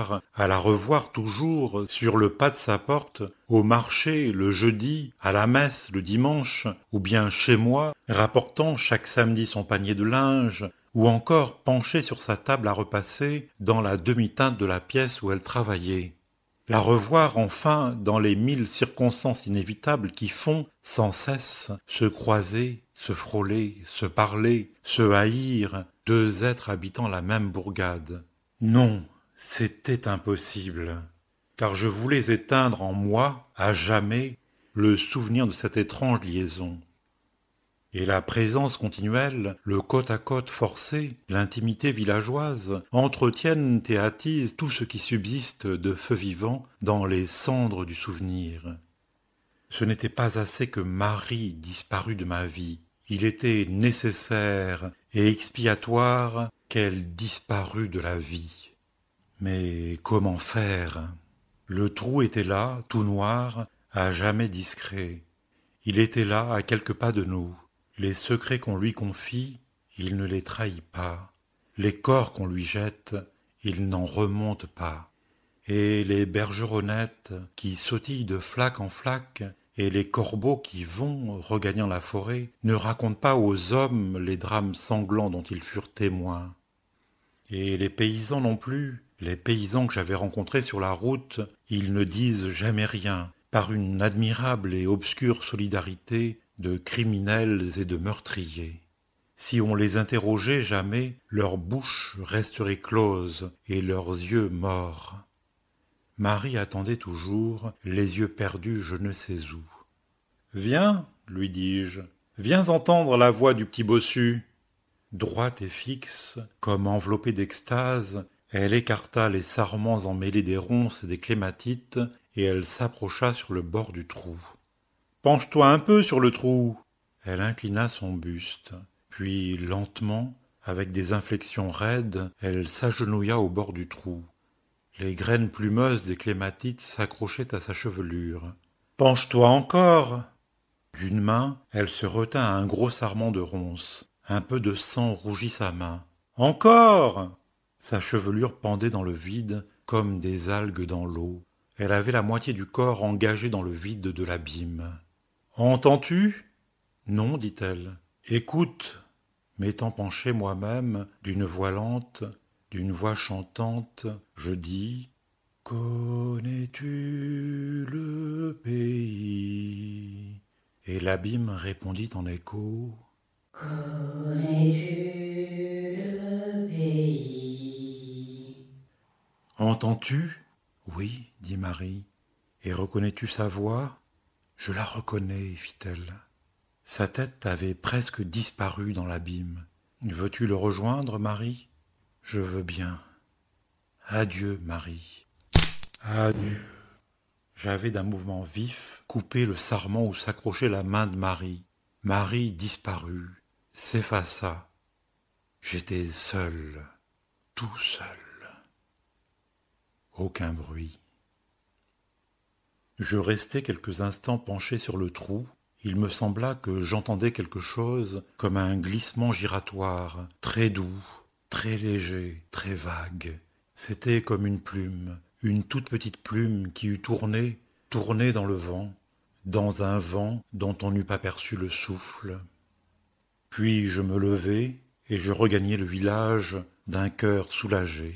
revoir toujours sur le pas de sa porte, au marché le jeudi, à la messe le dimanche, ou bien chez moi, rapportant chaque samedi son panier de linge, ou encore penché sur sa table à repasser dans la demi-teinte de la pièce où elle travaillait. La revoir enfin dans les 1000 circonstances inévitables qui font, sans cesse, se croiser, se frôler, se parler, se haïr, deux êtres habitant la même bourgade. Non, c'était impossible, car je voulais éteindre en moi, à jamais, le souvenir de cette étrange liaison. Et la présence continuelle, le côte-à-côte forcé, l'intimité villageoise, entretiennent et attisent tout ce qui subsiste de feu vivant dans les cendres du souvenir. Ce n'était pas assez que Marie disparût de ma vie. Il était nécessaire et expiatoire qu'elle disparût de la vie. Mais comment faire? Le trou était là, tout noir, à jamais discret. Il était là, à quelques pas de nous. Les secrets qu'on lui confie, il ne les trahit pas. Les corps qu'on lui jette, il n'en remonte pas. Et les bergeronnettes qui sautillent de flaque en flaque, et les corbeaux qui vont, regagnant la forêt, ne racontent pas aux hommes les drames sanglants dont ils furent témoins. Et les paysans non plus, les paysans que j'avais rencontrés sur la route, ils ne disent jamais rien, par une admirable et obscure solidarité de criminels et de meurtriers. Si on les interrogeait jamais, leur bouche resterait close et leurs yeux morts. Marie attendait toujours, les yeux perdus je ne sais où. « Viens, lui dis-je, viens entendre la voix du petit bossu. » Droite et fixe, comme enveloppée d'extase, elle écarta les sarments emmêlés des ronces et des clématites, et elle s'approcha sur le bord du trou. « Penche-toi un peu sur le trou !» Elle inclina son buste, puis lentement, avec des inflexions raides, elle s'agenouilla au bord du trou. Les graines plumeuses des clématites s'accrochaient à sa chevelure. « Penche-toi encore !» D'une main, elle se retint à un gros sarment de ronces. Un peu de sang rougit sa main. « Encore !» Sa chevelure pendait dans le vide, comme des algues dans l'eau. Elle avait la moitié du corps engagé dans le vide de l'abîme. « Entends-tu » ? « Non, dit-elle. »« Écoute !» M'étant penché moi-même, d'une voix lente, d'une voix chantante, je dis « Connais-tu le pays ?» Et l'abîme répondit en écho « Connais-tu le pays ?» « Entends-tu ?»« Oui, dit Marie. »« Et reconnais-tu sa voix ?»« Je la reconnais, fit-elle. » Sa tête avait presque disparu dans l'abîme. « Veux-tu le rejoindre, Marie ?»« Je veux bien. »« Adieu, Marie. »« Adieu. » J'avais d'un mouvement vif coupé le sarment où s'accrochait la main de Marie. Marie disparut, s'effaça. J'étais seul, tout seul. Aucun bruit. Je restai quelques instants penché sur le trou. Il me sembla que j'entendais quelque chose comme un glissement giratoire, très doux, très léger, très vague. C'était comme une toute petite plume qui eût tourné dans le vent, dans un vent dont on n'eût pas perçu le souffle. Puis je me levai et je regagnai le village d'un cœur soulagé.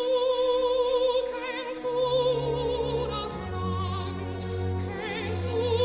Kennst du das Land? Kennst du